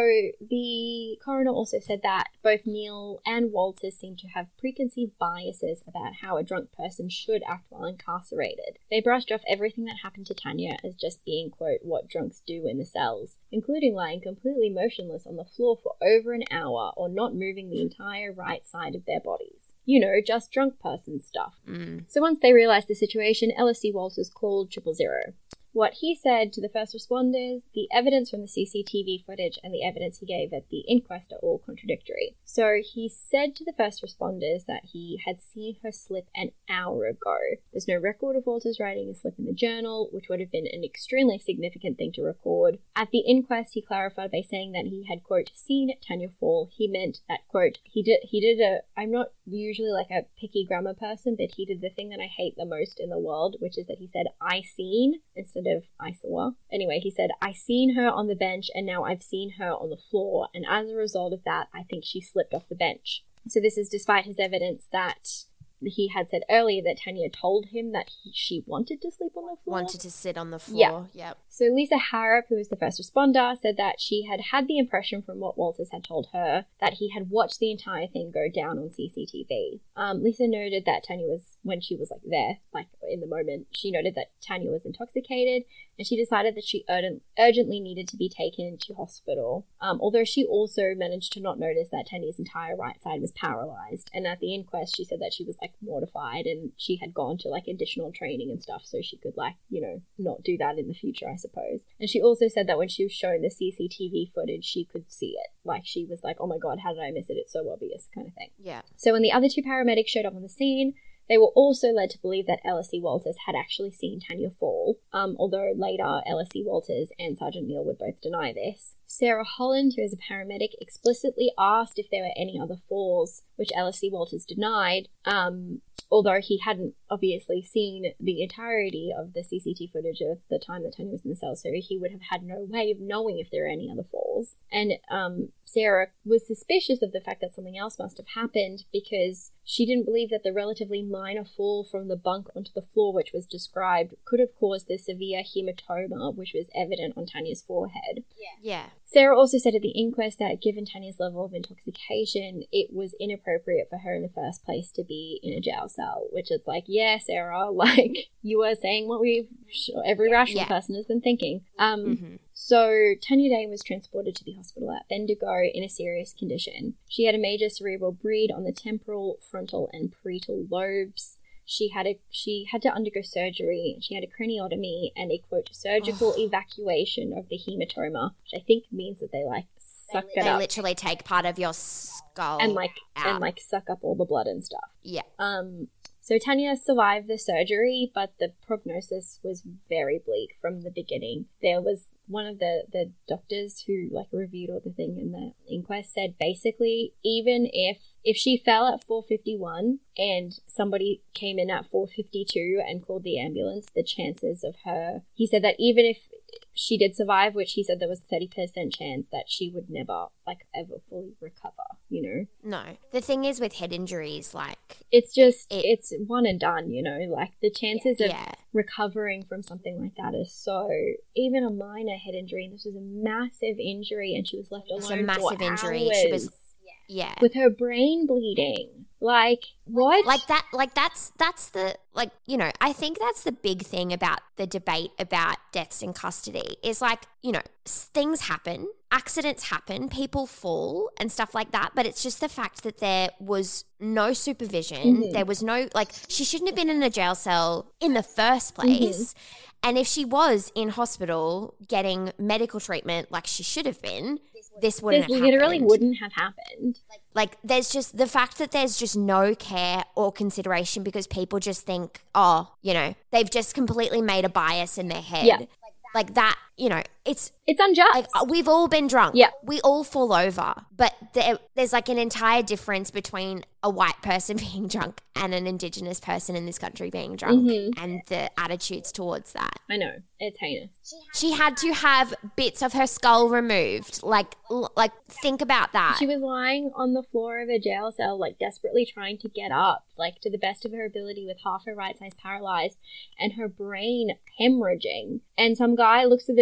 the coroner also said that both Neil and Walters seem to have preconceived biases about how a drunk person should act while incarcerated. They brushed off everything that happened to Tanya as just being, quote, what drunks do in the cells, including lying completely motionless on the floor for over an hour or not moving the entire right side of their bodies. You know, just drunk person stuff. Mm. So once they realised the situation, L S C Walters called triple zero. What he said to the first responders, the evidence from the C C T V footage, and the evidence he gave at the inquest are all contradictory. So he said to the first responders that he had seen her slip an hour ago. There's no record of Walters writing a slip in the journal, which would have been an extremely significant thing to record. At the inquest, he clarified by saying that he had, quote, seen Tanya fall. He meant that, quote, he did, he did a, I'm not usually like a picky grammar person, but he did the thing that I hate the most in the world, which is that he said, I seen, instead of I saw. Anyway, he said, I seen her on the bench and now I've seen her on the floor, and as a result of that, I think she slipped off the bench. So this is despite his evidence that he had said earlier that Tanya told him that he, she wanted to sleep on the floor. Wanted to sit on the floor. Yeah. Yep. So Lisa Harrop, who was the first responder, said that she had had the impression from what Walters had told her that he had watched the entire thing go down on C C T V. Um, Lisa noted that Tanya was, when she was like there, like in the moment, she noted that Tanya was intoxicated, and she decided that she urgent, urgently needed to be taken to hospital. Um, although she also managed to not notice that Tanya's entire right side was paralyzed. And at the inquest, she said that she was like mortified, and she had gone to like additional training and stuff so she could like, you know, not do that in the future, I suppose. And she also said that when she was shown the C C T V footage, she could see it. Like she was like, oh my God, how did I miss it? It's so obvious, kind of thing. Yeah. So when the other two paramedics showed up on the scene, they were also led to believe that L S C Walters had actually seen Tanya fall, um, although later L S C Walters and Sergeant Neil would both deny this. Sarah Holland, who is a paramedic, explicitly asked if there were any other falls, which L S C Walters denied, um, although he hadn't obviously seen the entirety of the C C T V footage of the time that Tanya was in the cell, so he would have had no way of knowing if there were any other falls. And um, Sarah was suspicious of the fact that something else must have happened because she didn't believe that the relatively minor fall from the bunk onto the floor, which was described, could have caused the severe hematoma, which was evident on Tanya's forehead. Yeah. Yeah. Sarah also said at the inquest that given Tanya's level of intoxication, it was inappropriate for her in the first place to be in a jail cell, which is like, yeah, Sarah, like, you were saying what we've, every rational yeah. person has been thinking. Um, mm-hmm. So Tanya Day was transported to the hospital at Bendigo in a serious condition. She had a major cerebral bleed on the temporal, frontal, and parietal lobes. She had a she had to undergo surgery. She had a craniotomy and a, quote, surgical oh. evacuation of the hematoma, which I think means that they like suck they, it they up. They literally take part of your skull and like out. and like suck up all the blood and stuff. Yeah. Um. So Tanya survived the surgery, but the prognosis was very bleak from the beginning. There was one of the, the doctors who like reviewed all the thing in the inquest said basically even if if she fell at four fifty-one and somebody came in at four fifty-two and called the ambulance, the chances of her, he said that even if she did survive, which he said there was a thirty percent chance that she would never like ever fully recover, you know? No. The thing is with head injuries, like... It's just, it, it's one and done, you know? Like the chances yeah, of yeah. recovering from something like that is so... Even a minor head injury, and this was a massive injury and she was left alone It's a massive for injury. hours She was... Yeah. With her brain bleeding. Like, what? Like that, like that's, that's the, like, you know, I think that's the big thing about the debate about deaths in custody is like, you know, things happen, accidents happen, people fall and stuff like that. But it's just the fact that there was no supervision. Mm-hmm. There was no, like, she shouldn't have been in a jail cell in the first place. Mm-hmm. And if she was in hospital getting medical treatment like she should have been, this wouldn't this have literally happened. wouldn't have happened. Like, there's just the fact that there's just no care or consideration because people just think, oh, you know, they've just completely made a bias in their head. Yeah. Like that, you know, it's... It's unjust. Like, we've all been drunk. Yeah. We all fall over. But there, there's like an entire difference between a white person being drunk and an Indigenous person in this country being drunk mm-hmm. and the attitudes towards that. I know. It's heinous. She had to have bits of her skull removed. Like, like think about that. She was lying on the floor of a jail cell, like desperately trying to get up, like to the best of her ability with half her right side paralyzed and her brain hemorrhaging. And some guy looks at the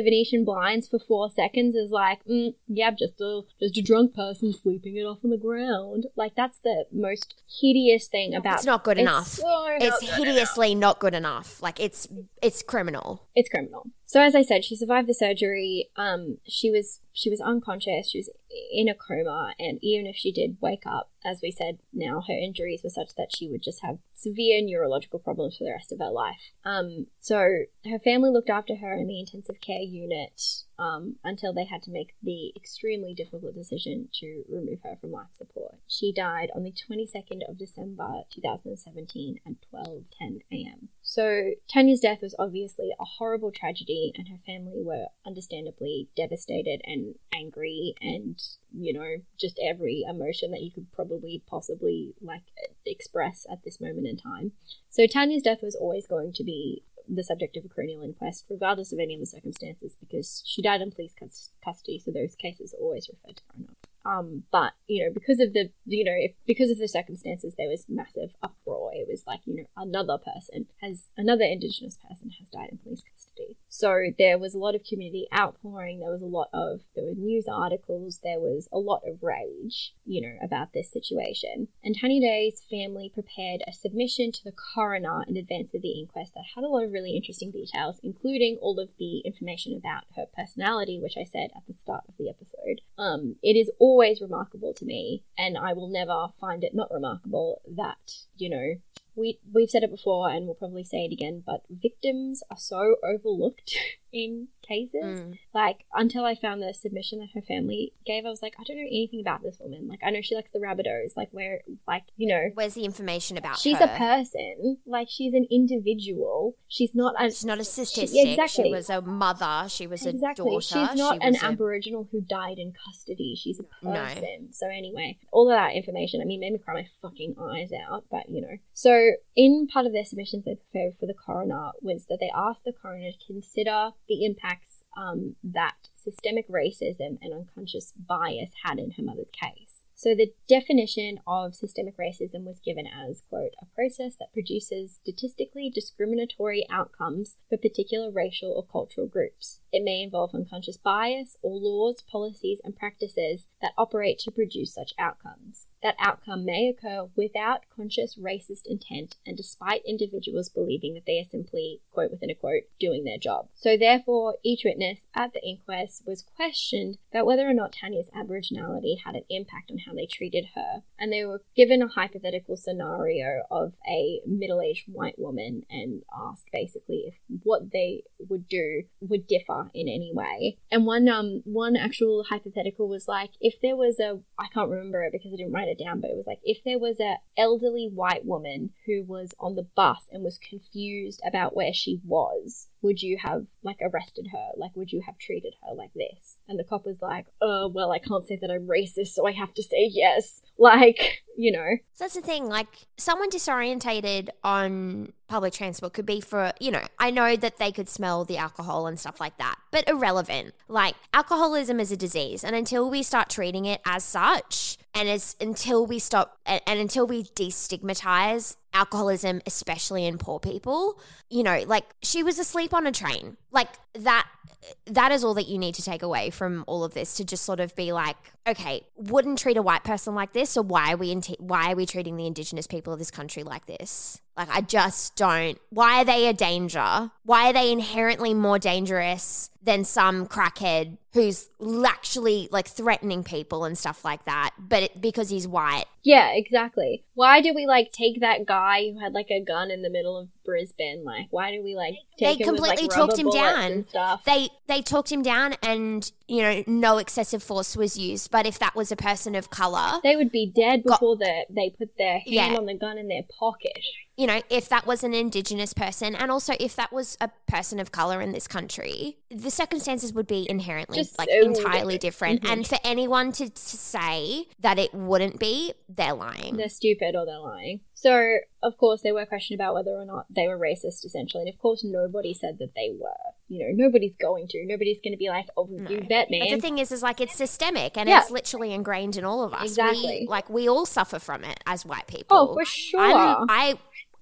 Venetian blinds for four seconds is like, mm, yeah, just a, just a drunk person sleeping it off on the ground. Like, that's the most hideous thing about... It's not good it's enough. So not it's good hideously enough. not good enough. Like, it's it's criminal. It's criminal. So as I said, she survived the surgery. Um, she was she was unconscious. She was in a coma, and even if she did wake up, as we said, now her injuries were such that she would just have severe neurological problems for the rest of her life. Um, so her family looked after her in the intensive care unit um, until they had to make the extremely difficult decision to remove her from life support. She died on the twenty-second of December two thousand seventeen at twelve ten a.m. So Tanya's death was obviously a horrible tragedy, and her family were understandably devastated and angry and, you know, just every emotion that you could probably possibly like express at this moment in time. So Tanya's death was always going to be the subject of a coronial inquest, regardless of any of the circumstances, because she died in police custody, so those cases are always referred to grown up. Um, but, you know, because of the, you know, if, because of the circumstances, there was massive uproar. It was like, you know, another person has, another Indigenous person has died in police custody. So there was a lot of community outpouring. There was a lot of, there were news articles. There was a lot of rage, you know, about this situation. And Tanya Day's family prepared a submission to the coroner in advance of the inquest that had a lot of really interesting details, including all of the information about her personality, which I said at the start of the episode. Um, it is always remarkable to me, and I will never find it not remarkable that, you know, we, we've said it before and we'll probably say it again, but victims are so overlooked in cases. Mm. Like, until I found the submission that her family gave, I was like, I don't know anything about this woman. Like, I know she likes the Rabbitohs. Like, where, like, you know. Where's the information about she's her? She's a person. Like, she's an individual. She's not a... She's not a statistic. She, exactly. She was a mother. She was exactly. a daughter. She's not she an a... Aboriginal who died in custody. She's a person. No. So anyway, all of that information, I mean, made me cry my fucking eyes out, but, you know. So, in part of their submissions they prepared for the coroner was that they asked the coroner to consider the impacts um, that systemic racism and unconscious bias had in her mother's case. So the definition of systemic racism was given as, quote, a process that produces statistically discriminatory outcomes for particular racial or cultural groups. It may involve unconscious bias or laws, policies, and practices that operate to produce such outcomes. That outcome may occur without conscious racist intent and despite individuals believing that they are simply, quote within a quote, doing their job. So therefore, each witness at the inquest was questioned about whether or not Tanya's Aboriginality had an impact on how they treated her. And they were given a hypothetical scenario of a middle-aged white woman and asked basically if what they would do would differ in any way. And one um one actual hypothetical was like, if there was a, I can't remember it because I didn't write it down, but it was like, if there was a elderly white woman who was on the bus and was confused about where she was, would you have like arrested her? Like, would you have treated her like this? And the cop was like, oh, well, I can't say that I'm racist, so I have to say yes. Like, you know. So that's the thing, like, someone disorientated on public transport could be for, you know, I know that they could smell the alcohol and stuff like that, but irrelevant. Like, alcoholism is a disease, and until we start treating it as such, and as until we stop, and, and until we destigmatize alcoholism, especially in poor people, you know, like, she was asleep on a train. Like, that that is all that you need to take away from all of this, to just sort of be like, okay, wouldn't treat a white person like this, so why are we in t- why are we treating the Indigenous people of this country like this? Like, I just don't. Why are they a danger? Why are they inherently more dangerous than some crackhead who's actually like threatening people and stuff like that, but it, because he's white? Yeah, exactly. Why do we like take that guy who had like a gun in the middle of Brisbane? Like, why do we like take they him completely with, like, talked him down and stuff? They they talked him down, and you know, no excessive force was used. But if that was a person of color, they would be dead before got, the, they put their hand yeah. on the gun in their pocket. You know, if that was an Indigenous person, and also if that was a person of color in this country, the circumstances would be inherently Just like so entirely different. different. Mm-hmm. And for anyone to, to say that it wouldn't be, they're lying. They're stupid or they're lying. So, of course, they were questioned about whether or not they were racist, essentially. And, of course, nobody said that they were. You know, nobody's going to. Nobody's going to be like, oh, no. You bet, man. But the thing is, is like, it's systemic, and yeah. it's literally ingrained in all of us. Exactly. We, like, we all suffer from it as white people. Oh, for sure. I'm, I...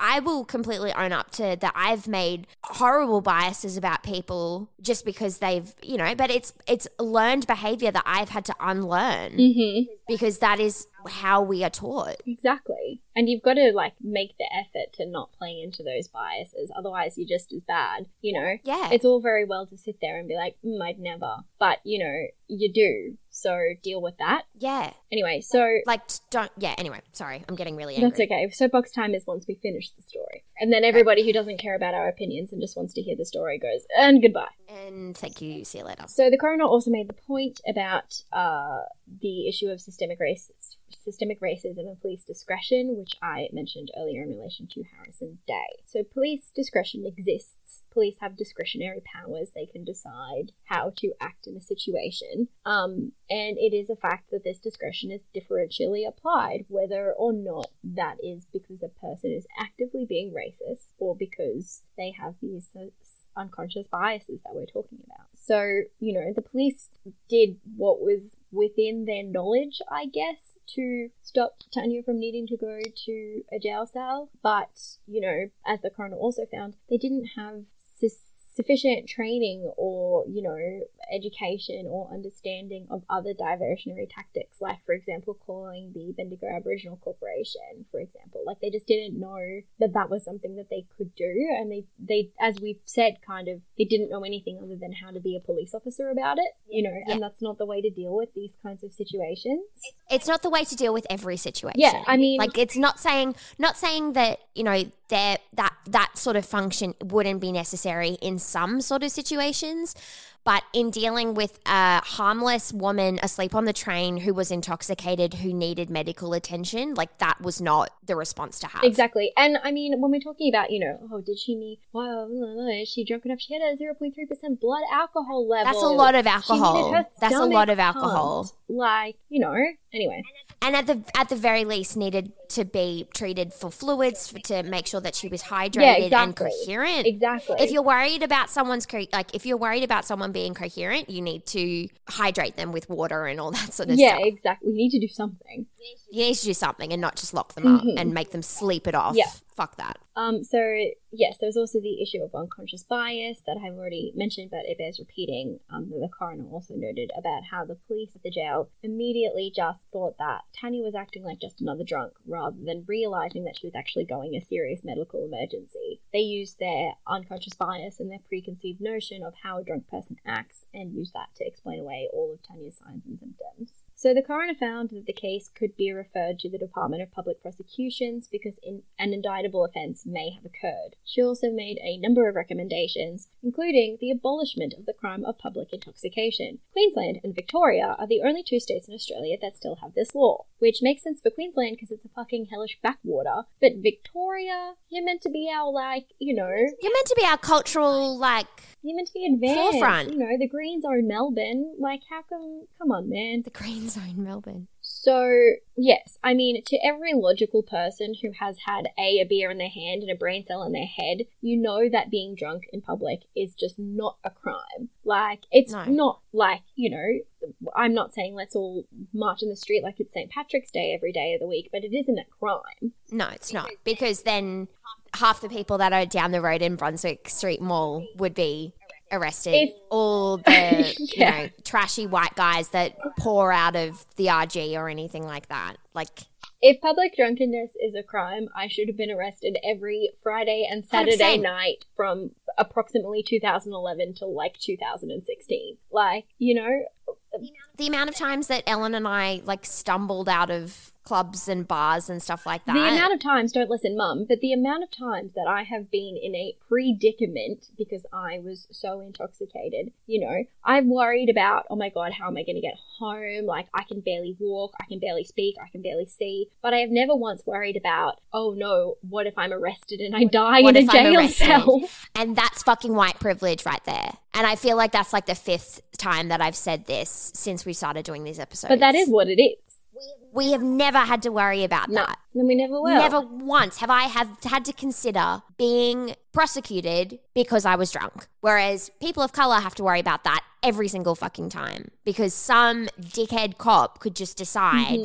I will completely own up to that. I've made horrible biases about people just because they've, you know, but it's it's learned behavior that I've had to unlearn Mm-hmm. because that is how we are taught. Exactly. And you've got to, like, make the effort to not play into those biases. Otherwise, you're just as bad, you know? Yeah. It's all very well to sit there and be like, mm, I'd never. But, you know, you do. So deal with that. Yeah. Anyway, so... Like, don't, yeah, anyway, sorry. I'm getting really angry. That's okay. Soapbox time is once we finish the story. And then everybody who doesn't care about our opinions and just wants to hear the story goes, and goodbye. And thank you. See you later. So the coroner also made the point about uh, the issue of systemic racism. Systemic racism and police discretion, which I mentioned earlier in relation to Harrison Day. So police discretion exists. Police have discretionary powers. They can decide how to act in a situation. Um, and it is a fact that this discretion is differentially applied, whether or not that is because a person is actively being racist or because they have these uh, unconscious biases that we're talking about. So, you know, the police did what was within their knowledge, I guess, to stop Tanya from needing to go to a jail cell. But, you know, as the coroner also found, they didn't have sus- sufficient training or, you know, education or understanding of other diversionary tactics, like, for example, calling the Bendigo Aboriginal Corporation, for example. Like, they just didn't know that that was something that they could do, and they, they as we've said, kind of, they didn't know anything other than how to be a police officer about it, you know, Yeah. and that's not the way to deal with these kinds of situations. It's not the way to deal with every situation. Yeah, I mean... Like, it's not saying, not saying that, you know, there that that sort of function wouldn't be necessary in some sort of situations, but in dealing with a harmless woman asleep on the train who was intoxicated, who needed medical attention, like, that was not the response to have. Exactly. And I mean, when we're talking about, you know, oh, did she need, well, is she drunk enough? She had a zero point three percent blood alcohol level. That's a lot of She alcohol. needed her That's a stomach lot of alcohol. pumped. Like, you know, anyway. And at the at the very least, needed to be treated for fluids for, to make sure that she was hydrated Yeah, and exactly. coherent. Exactly. If you're worried about someone's co- like, if you're worried about someone being coherent, you need to hydrate them with water and all that sort of yeah, stuff. exactly. We need to do something. You need to do something and not just lock them up Mhm. and make them sleep it off. Yeah. Fuck that. Um, so, yes, there's also the issue of unconscious bias that I've already mentioned, but it bears repeating. Um, the coroner also noted about how the police at the jail immediately just thought that Tanya was acting like just another drunk rather than realizing that she was actually going a serious medical emergency. They used their unconscious bias and their preconceived notion of how a drunk person acts and used that to explain away all of Tanya's signs and symptoms. So the coroner found that the case could be referred to the Department of Public Prosecutions because in, an indictable offence may have occurred. She also made a number of recommendations, including the abolishment of the crime of public intoxication. Queensland and Victoria are the only two states in Australia that still have this law, which makes sense for Queensland because it's a fucking hellish backwater. But Victoria, you're meant to be our, like, you know... You're meant to be our cultural, like... You're meant to be advanced. Forefront. You know, the Greens are in Melbourne. Like, how come... Come on, man. The green zone, Melbourne. So, yes, I mean, to every logical person who has had A, a beer in their hand and a brain cell in their head, you know that being drunk in public is just not a crime. Like, it's No. not like, you know, I'm not saying let's all march in the street like it's Saint Patrick's Day every day of the week, but it isn't a crime. No, it's not. Because then half the people that are down the road in Brunswick Street Mall would be arrested. If- All the, you Yeah. know, trashy white guys that pour out of the R G or anything like that. Like, If public drunkenness is a crime, I should have been arrested every Friday and Saturday one hundred percent. night from approximately two thousand eleven till like two thousand sixteen. Like, you know, the amount of times that Ellen and I, like, stumbled out of clubs and bars and stuff like that. the amount of times, don't listen, Mum, but the amount of times that I have been in a predicament because I was so intoxicated, you know, I've worried about, oh my God, how am I going to get home? Like, I can barely walk, I can barely speak, I can barely see. But I have never once worried about, oh no, what if I'm arrested and I die What in a if I'm jail arrested? cell? And that's fucking white privilege right there. And I feel like that's like the fifth time that I've said this since we started doing these episodes. But that is what it is. We have never had to worry about No, that. and we never will. Never once have I have had to consider being prosecuted because I was drunk. Whereas people of colour have to worry about that every single fucking time because some dickhead cop could just decide Mhm.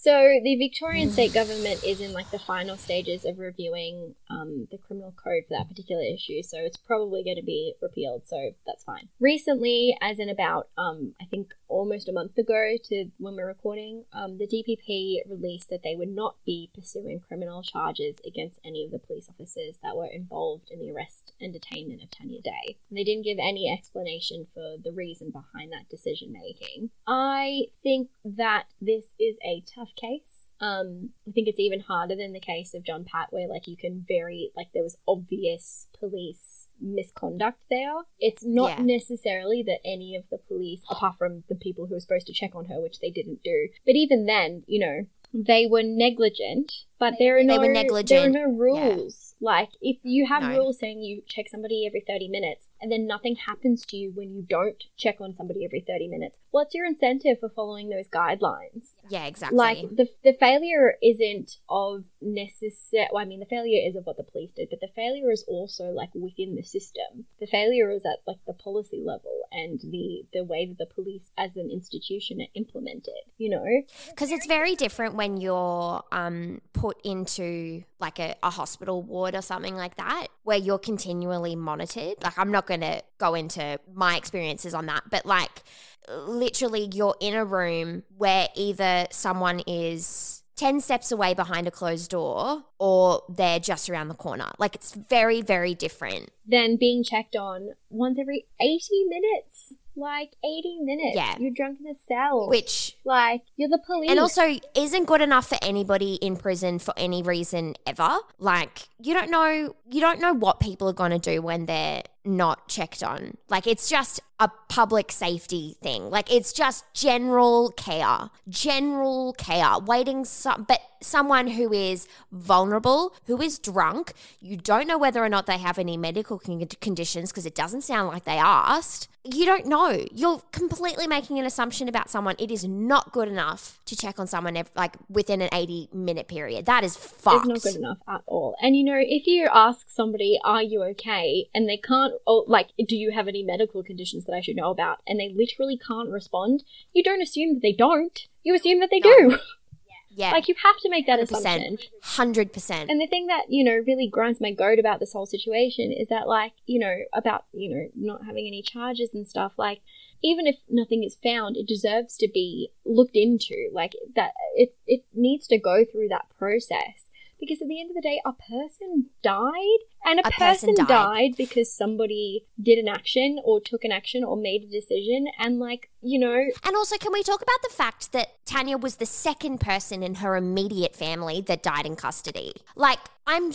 So the Victorian state government is in like the final stages of reviewing um, the criminal code for that particular issue, so it's probably going to be repealed, so that's fine. Recently, as in about, um, I think almost a month ago to when we're recording, um, the D P P released that they would not be pursuing criminal charges against any of the police officers that were involved in the arrest and detainment of Tanya Day. And they didn't give any explanation for the reason behind that decision making. I think that this is a tough case. Um, I think it's even harder than the case of John Pat, where like you can very, like there was obvious police misconduct there. It's not Yeah. necessarily that any of the police, apart from the people who were supposed to check on her, which they didn't do, but even then, you know, they were negligent, but there are no, They were negligent. there are no rules. Like, if you have No. rules saying you check somebody every thirty minutes, and then nothing happens to you when you don't check on somebody every thirty minutes, what's your incentive for following those guidelines? Yeah, exactly. Like, the the failure isn't of necessary. Well, I mean, the failure is of what the police did, but the failure is also like within the system. The failure is at like the policy level and the the way that the police as an institution are implemented. You know, Because it's very different when you're um, put into like a, a hospital ward or something like that, where you're continually monitored. Like, I'm not going to go into my experiences on that, but like literally you're in a room where either someone is ten steps away behind a closed door or they're just around the corner. Like, it's very, very different. then being checked on once every eighty minutes. Like, eighty minutes. Yeah. You're drunk in a cell. Which Like, you're the police. And also isn't good enough for anybody in prison for any reason ever. Like, you don't know you don't know what people are going to do when they're not checked on. Like, it's just a public safety thing. Like, it's just general care. General care. Waiting some but someone who is vulnerable, who is drunk, you don't know whether or not they have any medical con- conditions because it doesn't sound like they asked. You don't know. You're completely making an assumption about someone. It is not good enough to check on someone ev- like within an eighty minute period. That is fucked. It's not good enough at all. And you know, if you ask somebody, are you okay? And they can't, oh, like, do you have any medical conditions that I should know about? And they literally can't respond, you don't assume that they don't. You assume that they No. do. Yeah. Like, you have to make that one hundred percent. assumption. one hundred percent. And the thing that, you know, really grinds my goat about this whole situation is that, like, you know, about, you know, not having any charges and stuff, like, even if nothing is found, it deserves to be looked into. Like, that, it, it needs to go through that process. Because at the end of the day, a person died, and a, A person, person died. died because somebody did an action or took an action or made a decision, and, like, you know, And also, can we talk about the fact that Tanya was the second person in her immediate family that died in custody? Like, I'm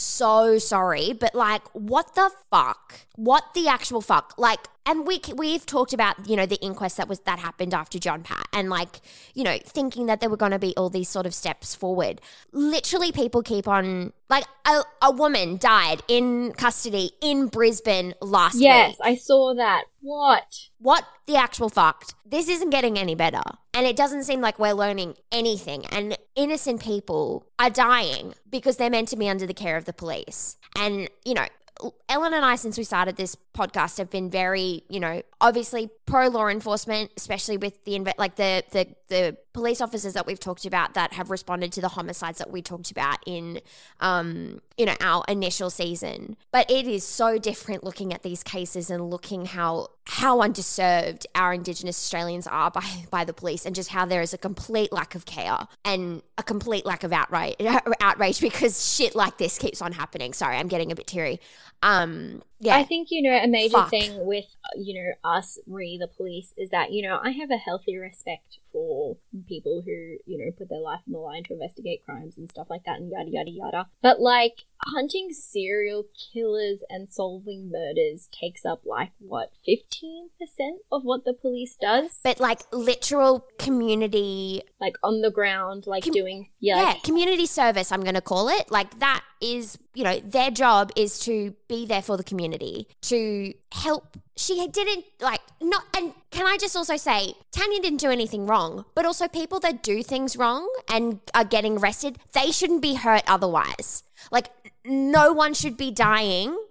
so sorry, but like, what the fuck? What the actual fuck? Like, and we we've talked about, you know, the inquest that was that happened after John Pat, and like, you know, thinking that there were going to be all these sort of steps forward. Literally, people keep on, like, a, a woman died in custody in Brisbane last yes, week. I saw that. What? What the actual fucked? This isn't getting any better. And it doesn't seem like we're learning anything. And innocent people are dying because they're meant to be under the care of the police. And, you know, Ellen and I, since we started this podcast, have been very, you know, obviously pro law enforcement, especially with the inve- like the the the police officers that we've talked about that have responded to the homicides that we talked about in, um, you know, our initial season. But it is so different looking at these cases and looking how how underserved our Indigenous Australians are by by the police, and just how there is a complete lack of care and a complete lack of outrage outrage because shit like this keeps on happening. Sorry, I'm getting a bit teary. Um, yeah. I think, you know, a major Fuck. thing with, you know, us, re the police, is that, you know, I have a healthy respect for people who, you know, put their life on the line to investigate crimes and stuff like that and yada, yada, yada. But, like, hunting serial killers and solving murders takes up, like, what, fifteen percent of what the police does? But like literal community, Like, on the ground, like, Com- doing, yeah. yeah, like- community service, I'm going to call it. Like, that is, you know, their job is to be there for the community, to help. She didn't, like, not, and can I just also say, Tanya didn't do anything wrong, but also people that do things wrong and are getting arrested, they shouldn't be hurt otherwise. Like, no one should be dying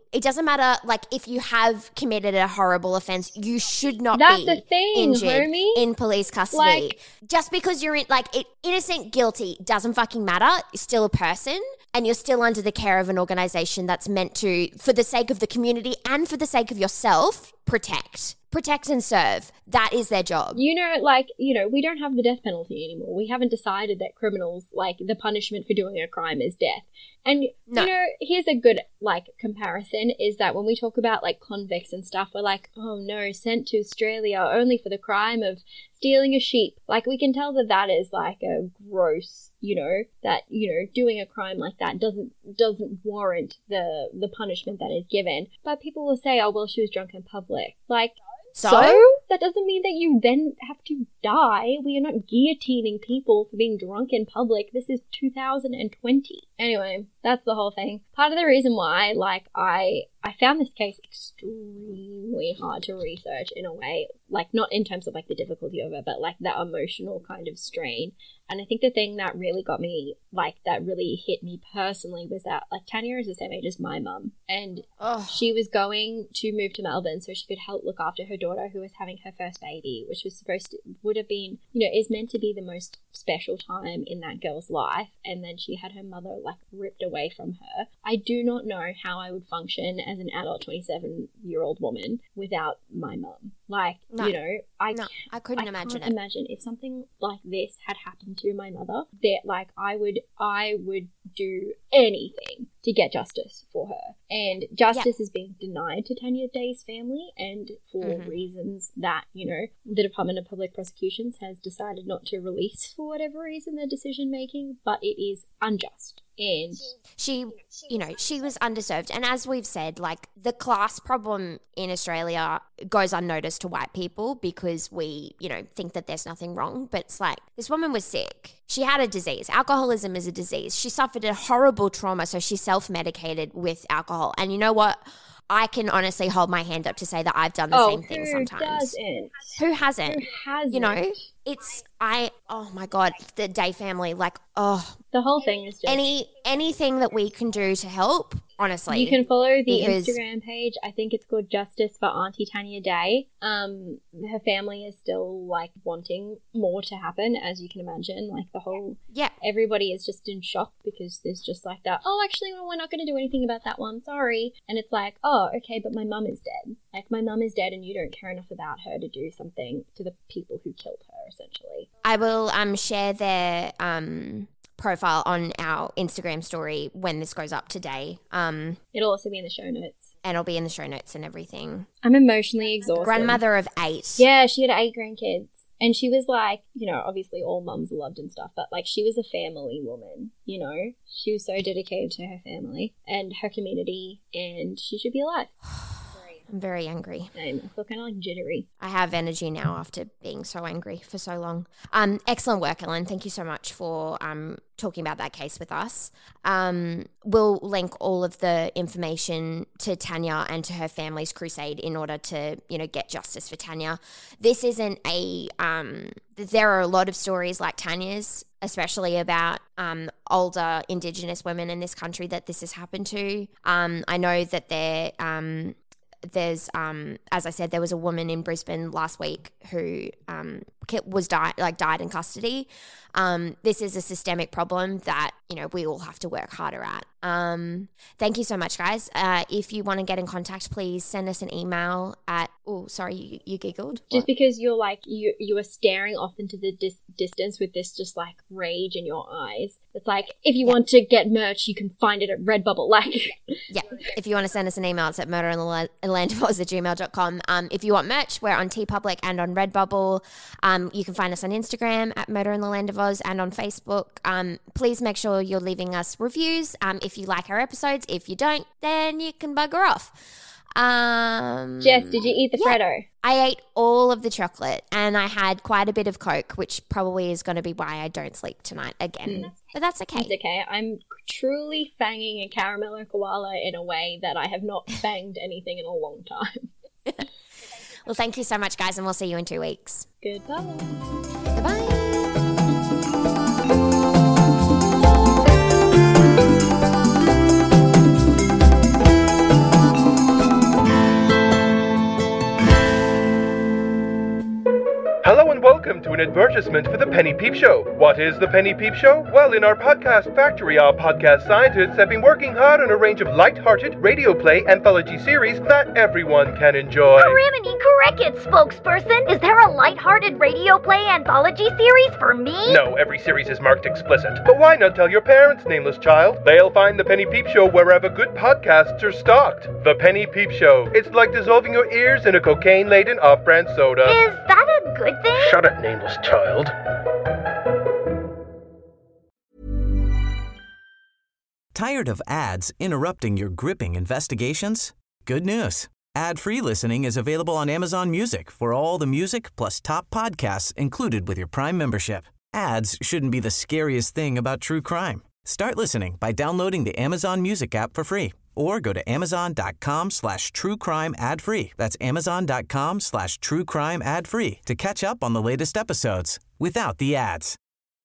It doesn't matter, like, if you have committed a horrible offense, you should not That's be the thing, injured homie. in police custody. Like- Just because you're in, like, it, innocent, guilty, doesn't fucking matter. You're still a person, and you're still under the care of an organisation that's meant to, for the sake of the community and for the sake of yourself, protect. Protect and serve. That is their job. You know, like, you know, we don't have the death penalty anymore. We haven't decided that criminals, like, the punishment for doing a crime is death. And, No. you know, here's a good, like, comparison is that when we talk about, like, convicts and stuff, we're like, oh no, sent to Australia only for the crime of stealing a sheep. Like, we can tell that that is, like, a gross, you know, that, you know, doing a crime like that doesn't doesn't warrant the, the punishment that is given. But people will say, oh, well, she was drunk in public. Like, So? So? That doesn't mean that you then have to die. We are not guillotining people for being drunk in public. This is two thousand twenty. Anyway, that's the whole thing. Part of the reason why, like, I I found this case extremely hard to research in a way, like, not in terms of, like, the difficulty of it, but, like, that emotional kind of strain. And I think the thing that really got me, like, that really hit me personally was that, like, Tanya is the same age as my mum. And Ugh. she was going to move to Melbourne so she could help look after her daughter who was having her first baby, which was supposed to, would have been, you know, is meant to be the most special time in that girl's life. And then she had her mother, like, ripped away from her. I do not know how I would function as an adult twenty-seven-year-old woman without my mum. Like, No. you know, I No, I couldn't I imagine can't it. imagine if something like this had happened to my mother, that, like, I would I would do anything to get justice for her. And justice is being denied to Tanya Day's family, and for Mhm. reasons that, you know, the Department of Public Prosecutions has decided not to release for whatever reason their decision making, but it is unjust. And She, you know, she was underserved. And as we've said, like, the class problem in Australia goes unnoticed to white people because we, you know, think that there's nothing wrong. But it's like, this woman was sick. She had a disease. Alcoholism is a disease. She suffered a horrible trauma, so she self-medicated with alcohol. And you know what? I can honestly hold my hand up to say that I've done the oh, same thing who sometimes. doesn't? Who hasn't? Who hasn't? You know, it's, I, oh my God, the Day family, like, oh, The whole thing is just... any anything that we can do to help, honestly. You can follow the because- Instagram page. I think it's called Justice for Auntie Tanya Day. Um, her family is still, like, wanting more to happen, as you can imagine. Like, the whole... Yeah. Everybody is just in shock because there's just like that, oh, actually, well, we're not going to do anything about that one. Sorry. And it's like, oh, okay, but my mum is dead. Like, my mum is dead and you don't care enough about her to do something to the people who killed her, essentially. I will um share their um profile on our Instagram story when this goes up today. Um, It'll also be in the show notes. and it'll be in the show notes and everything. I'm emotionally exhausted. Grandmother of eight. Yeah, she had eight grandkids. And she was like, you know, obviously all mums are loved and stuff, but, like, she was a family woman, you know? She was so dedicated to her family and her community, and she should be alive. I'm very angry. I feel kind of, like, jittery. I have energy now after being so angry for so long. Um, excellent work, Ellen. Thank you so much for um, talking about that case with us. Um, we'll link all of the information to Tanya and to her family's crusade in order to, you know, get justice for Tanya. This isn't a um, – there are a lot of stories like Tanya's, especially about um, older Indigenous women in this country that this has happened to. Um, I know that they're um, – There's, um, as I said, there was a woman in Brisbane last week who um, was died, like died in custody. Um, this is a systemic problem that, you know, we all have to work harder at. Um, thank you so much, guys. Uh, if you want to get in contact, please send us an email at, oh, sorry, you, you giggled. Just What? because you're, like, you you are staring off into the dis- distance with this just, like, rage in your eyes. It's like, if you Yeah. want to get merch, you can find it at Redbubble. Like, Yeah. If you want to send us an email, it's at murder in the land of oz at gmail dot com. Um, if you want merch, we're on TeePublic and on Redbubble. Um, you can find us on Instagram at Murder in the Land of Oz and on Facebook. Um, please make sure you're leaving us reviews um, if you like our episodes. If you don't, then you can bugger off. Um, Jess, did you eat the yeah. Freddo? I ate all of the chocolate and I had quite a bit of Coke, which probably is going to be why I don't sleep tonight again. But that's okay. It's okay. I'm truly fanging a caramello koala in a way that I have not fanged anything in a long time. Well, thank you so much, guys, and we'll see you in two weeks. Goodbye. Bye-bye. Welcome to an advertisement for the Penny Peep Show. What is the Penny Peep Show? Well, in our podcast factory, our podcast scientists have been working hard on a range of light-hearted radio play anthology series that everyone can enjoy. Criminy crickets, spokesperson! Is there a light-hearted radio play anthology series for me? No, every series is marked explicit. But why not tell your parents, nameless child? They'll find the Penny Peep Show wherever good podcasts are stocked. The Penny Peep Show. It's like dissolving your ears in a cocaine-laden off-brand soda. Is that a good thing? Shut it, nameless child. Tired of ads interrupting your gripping investigations? Good news. Ad-free listening is available on Amazon Music for all the music plus top podcasts included with your Prime membership. Ads shouldn't be the scariest thing about true crime. Start listening by downloading the Amazon Music app for free or go to amazon.com slash true crime ad free. That's amazon.com slash true crime ad free to catch up on the latest episodes without the ads.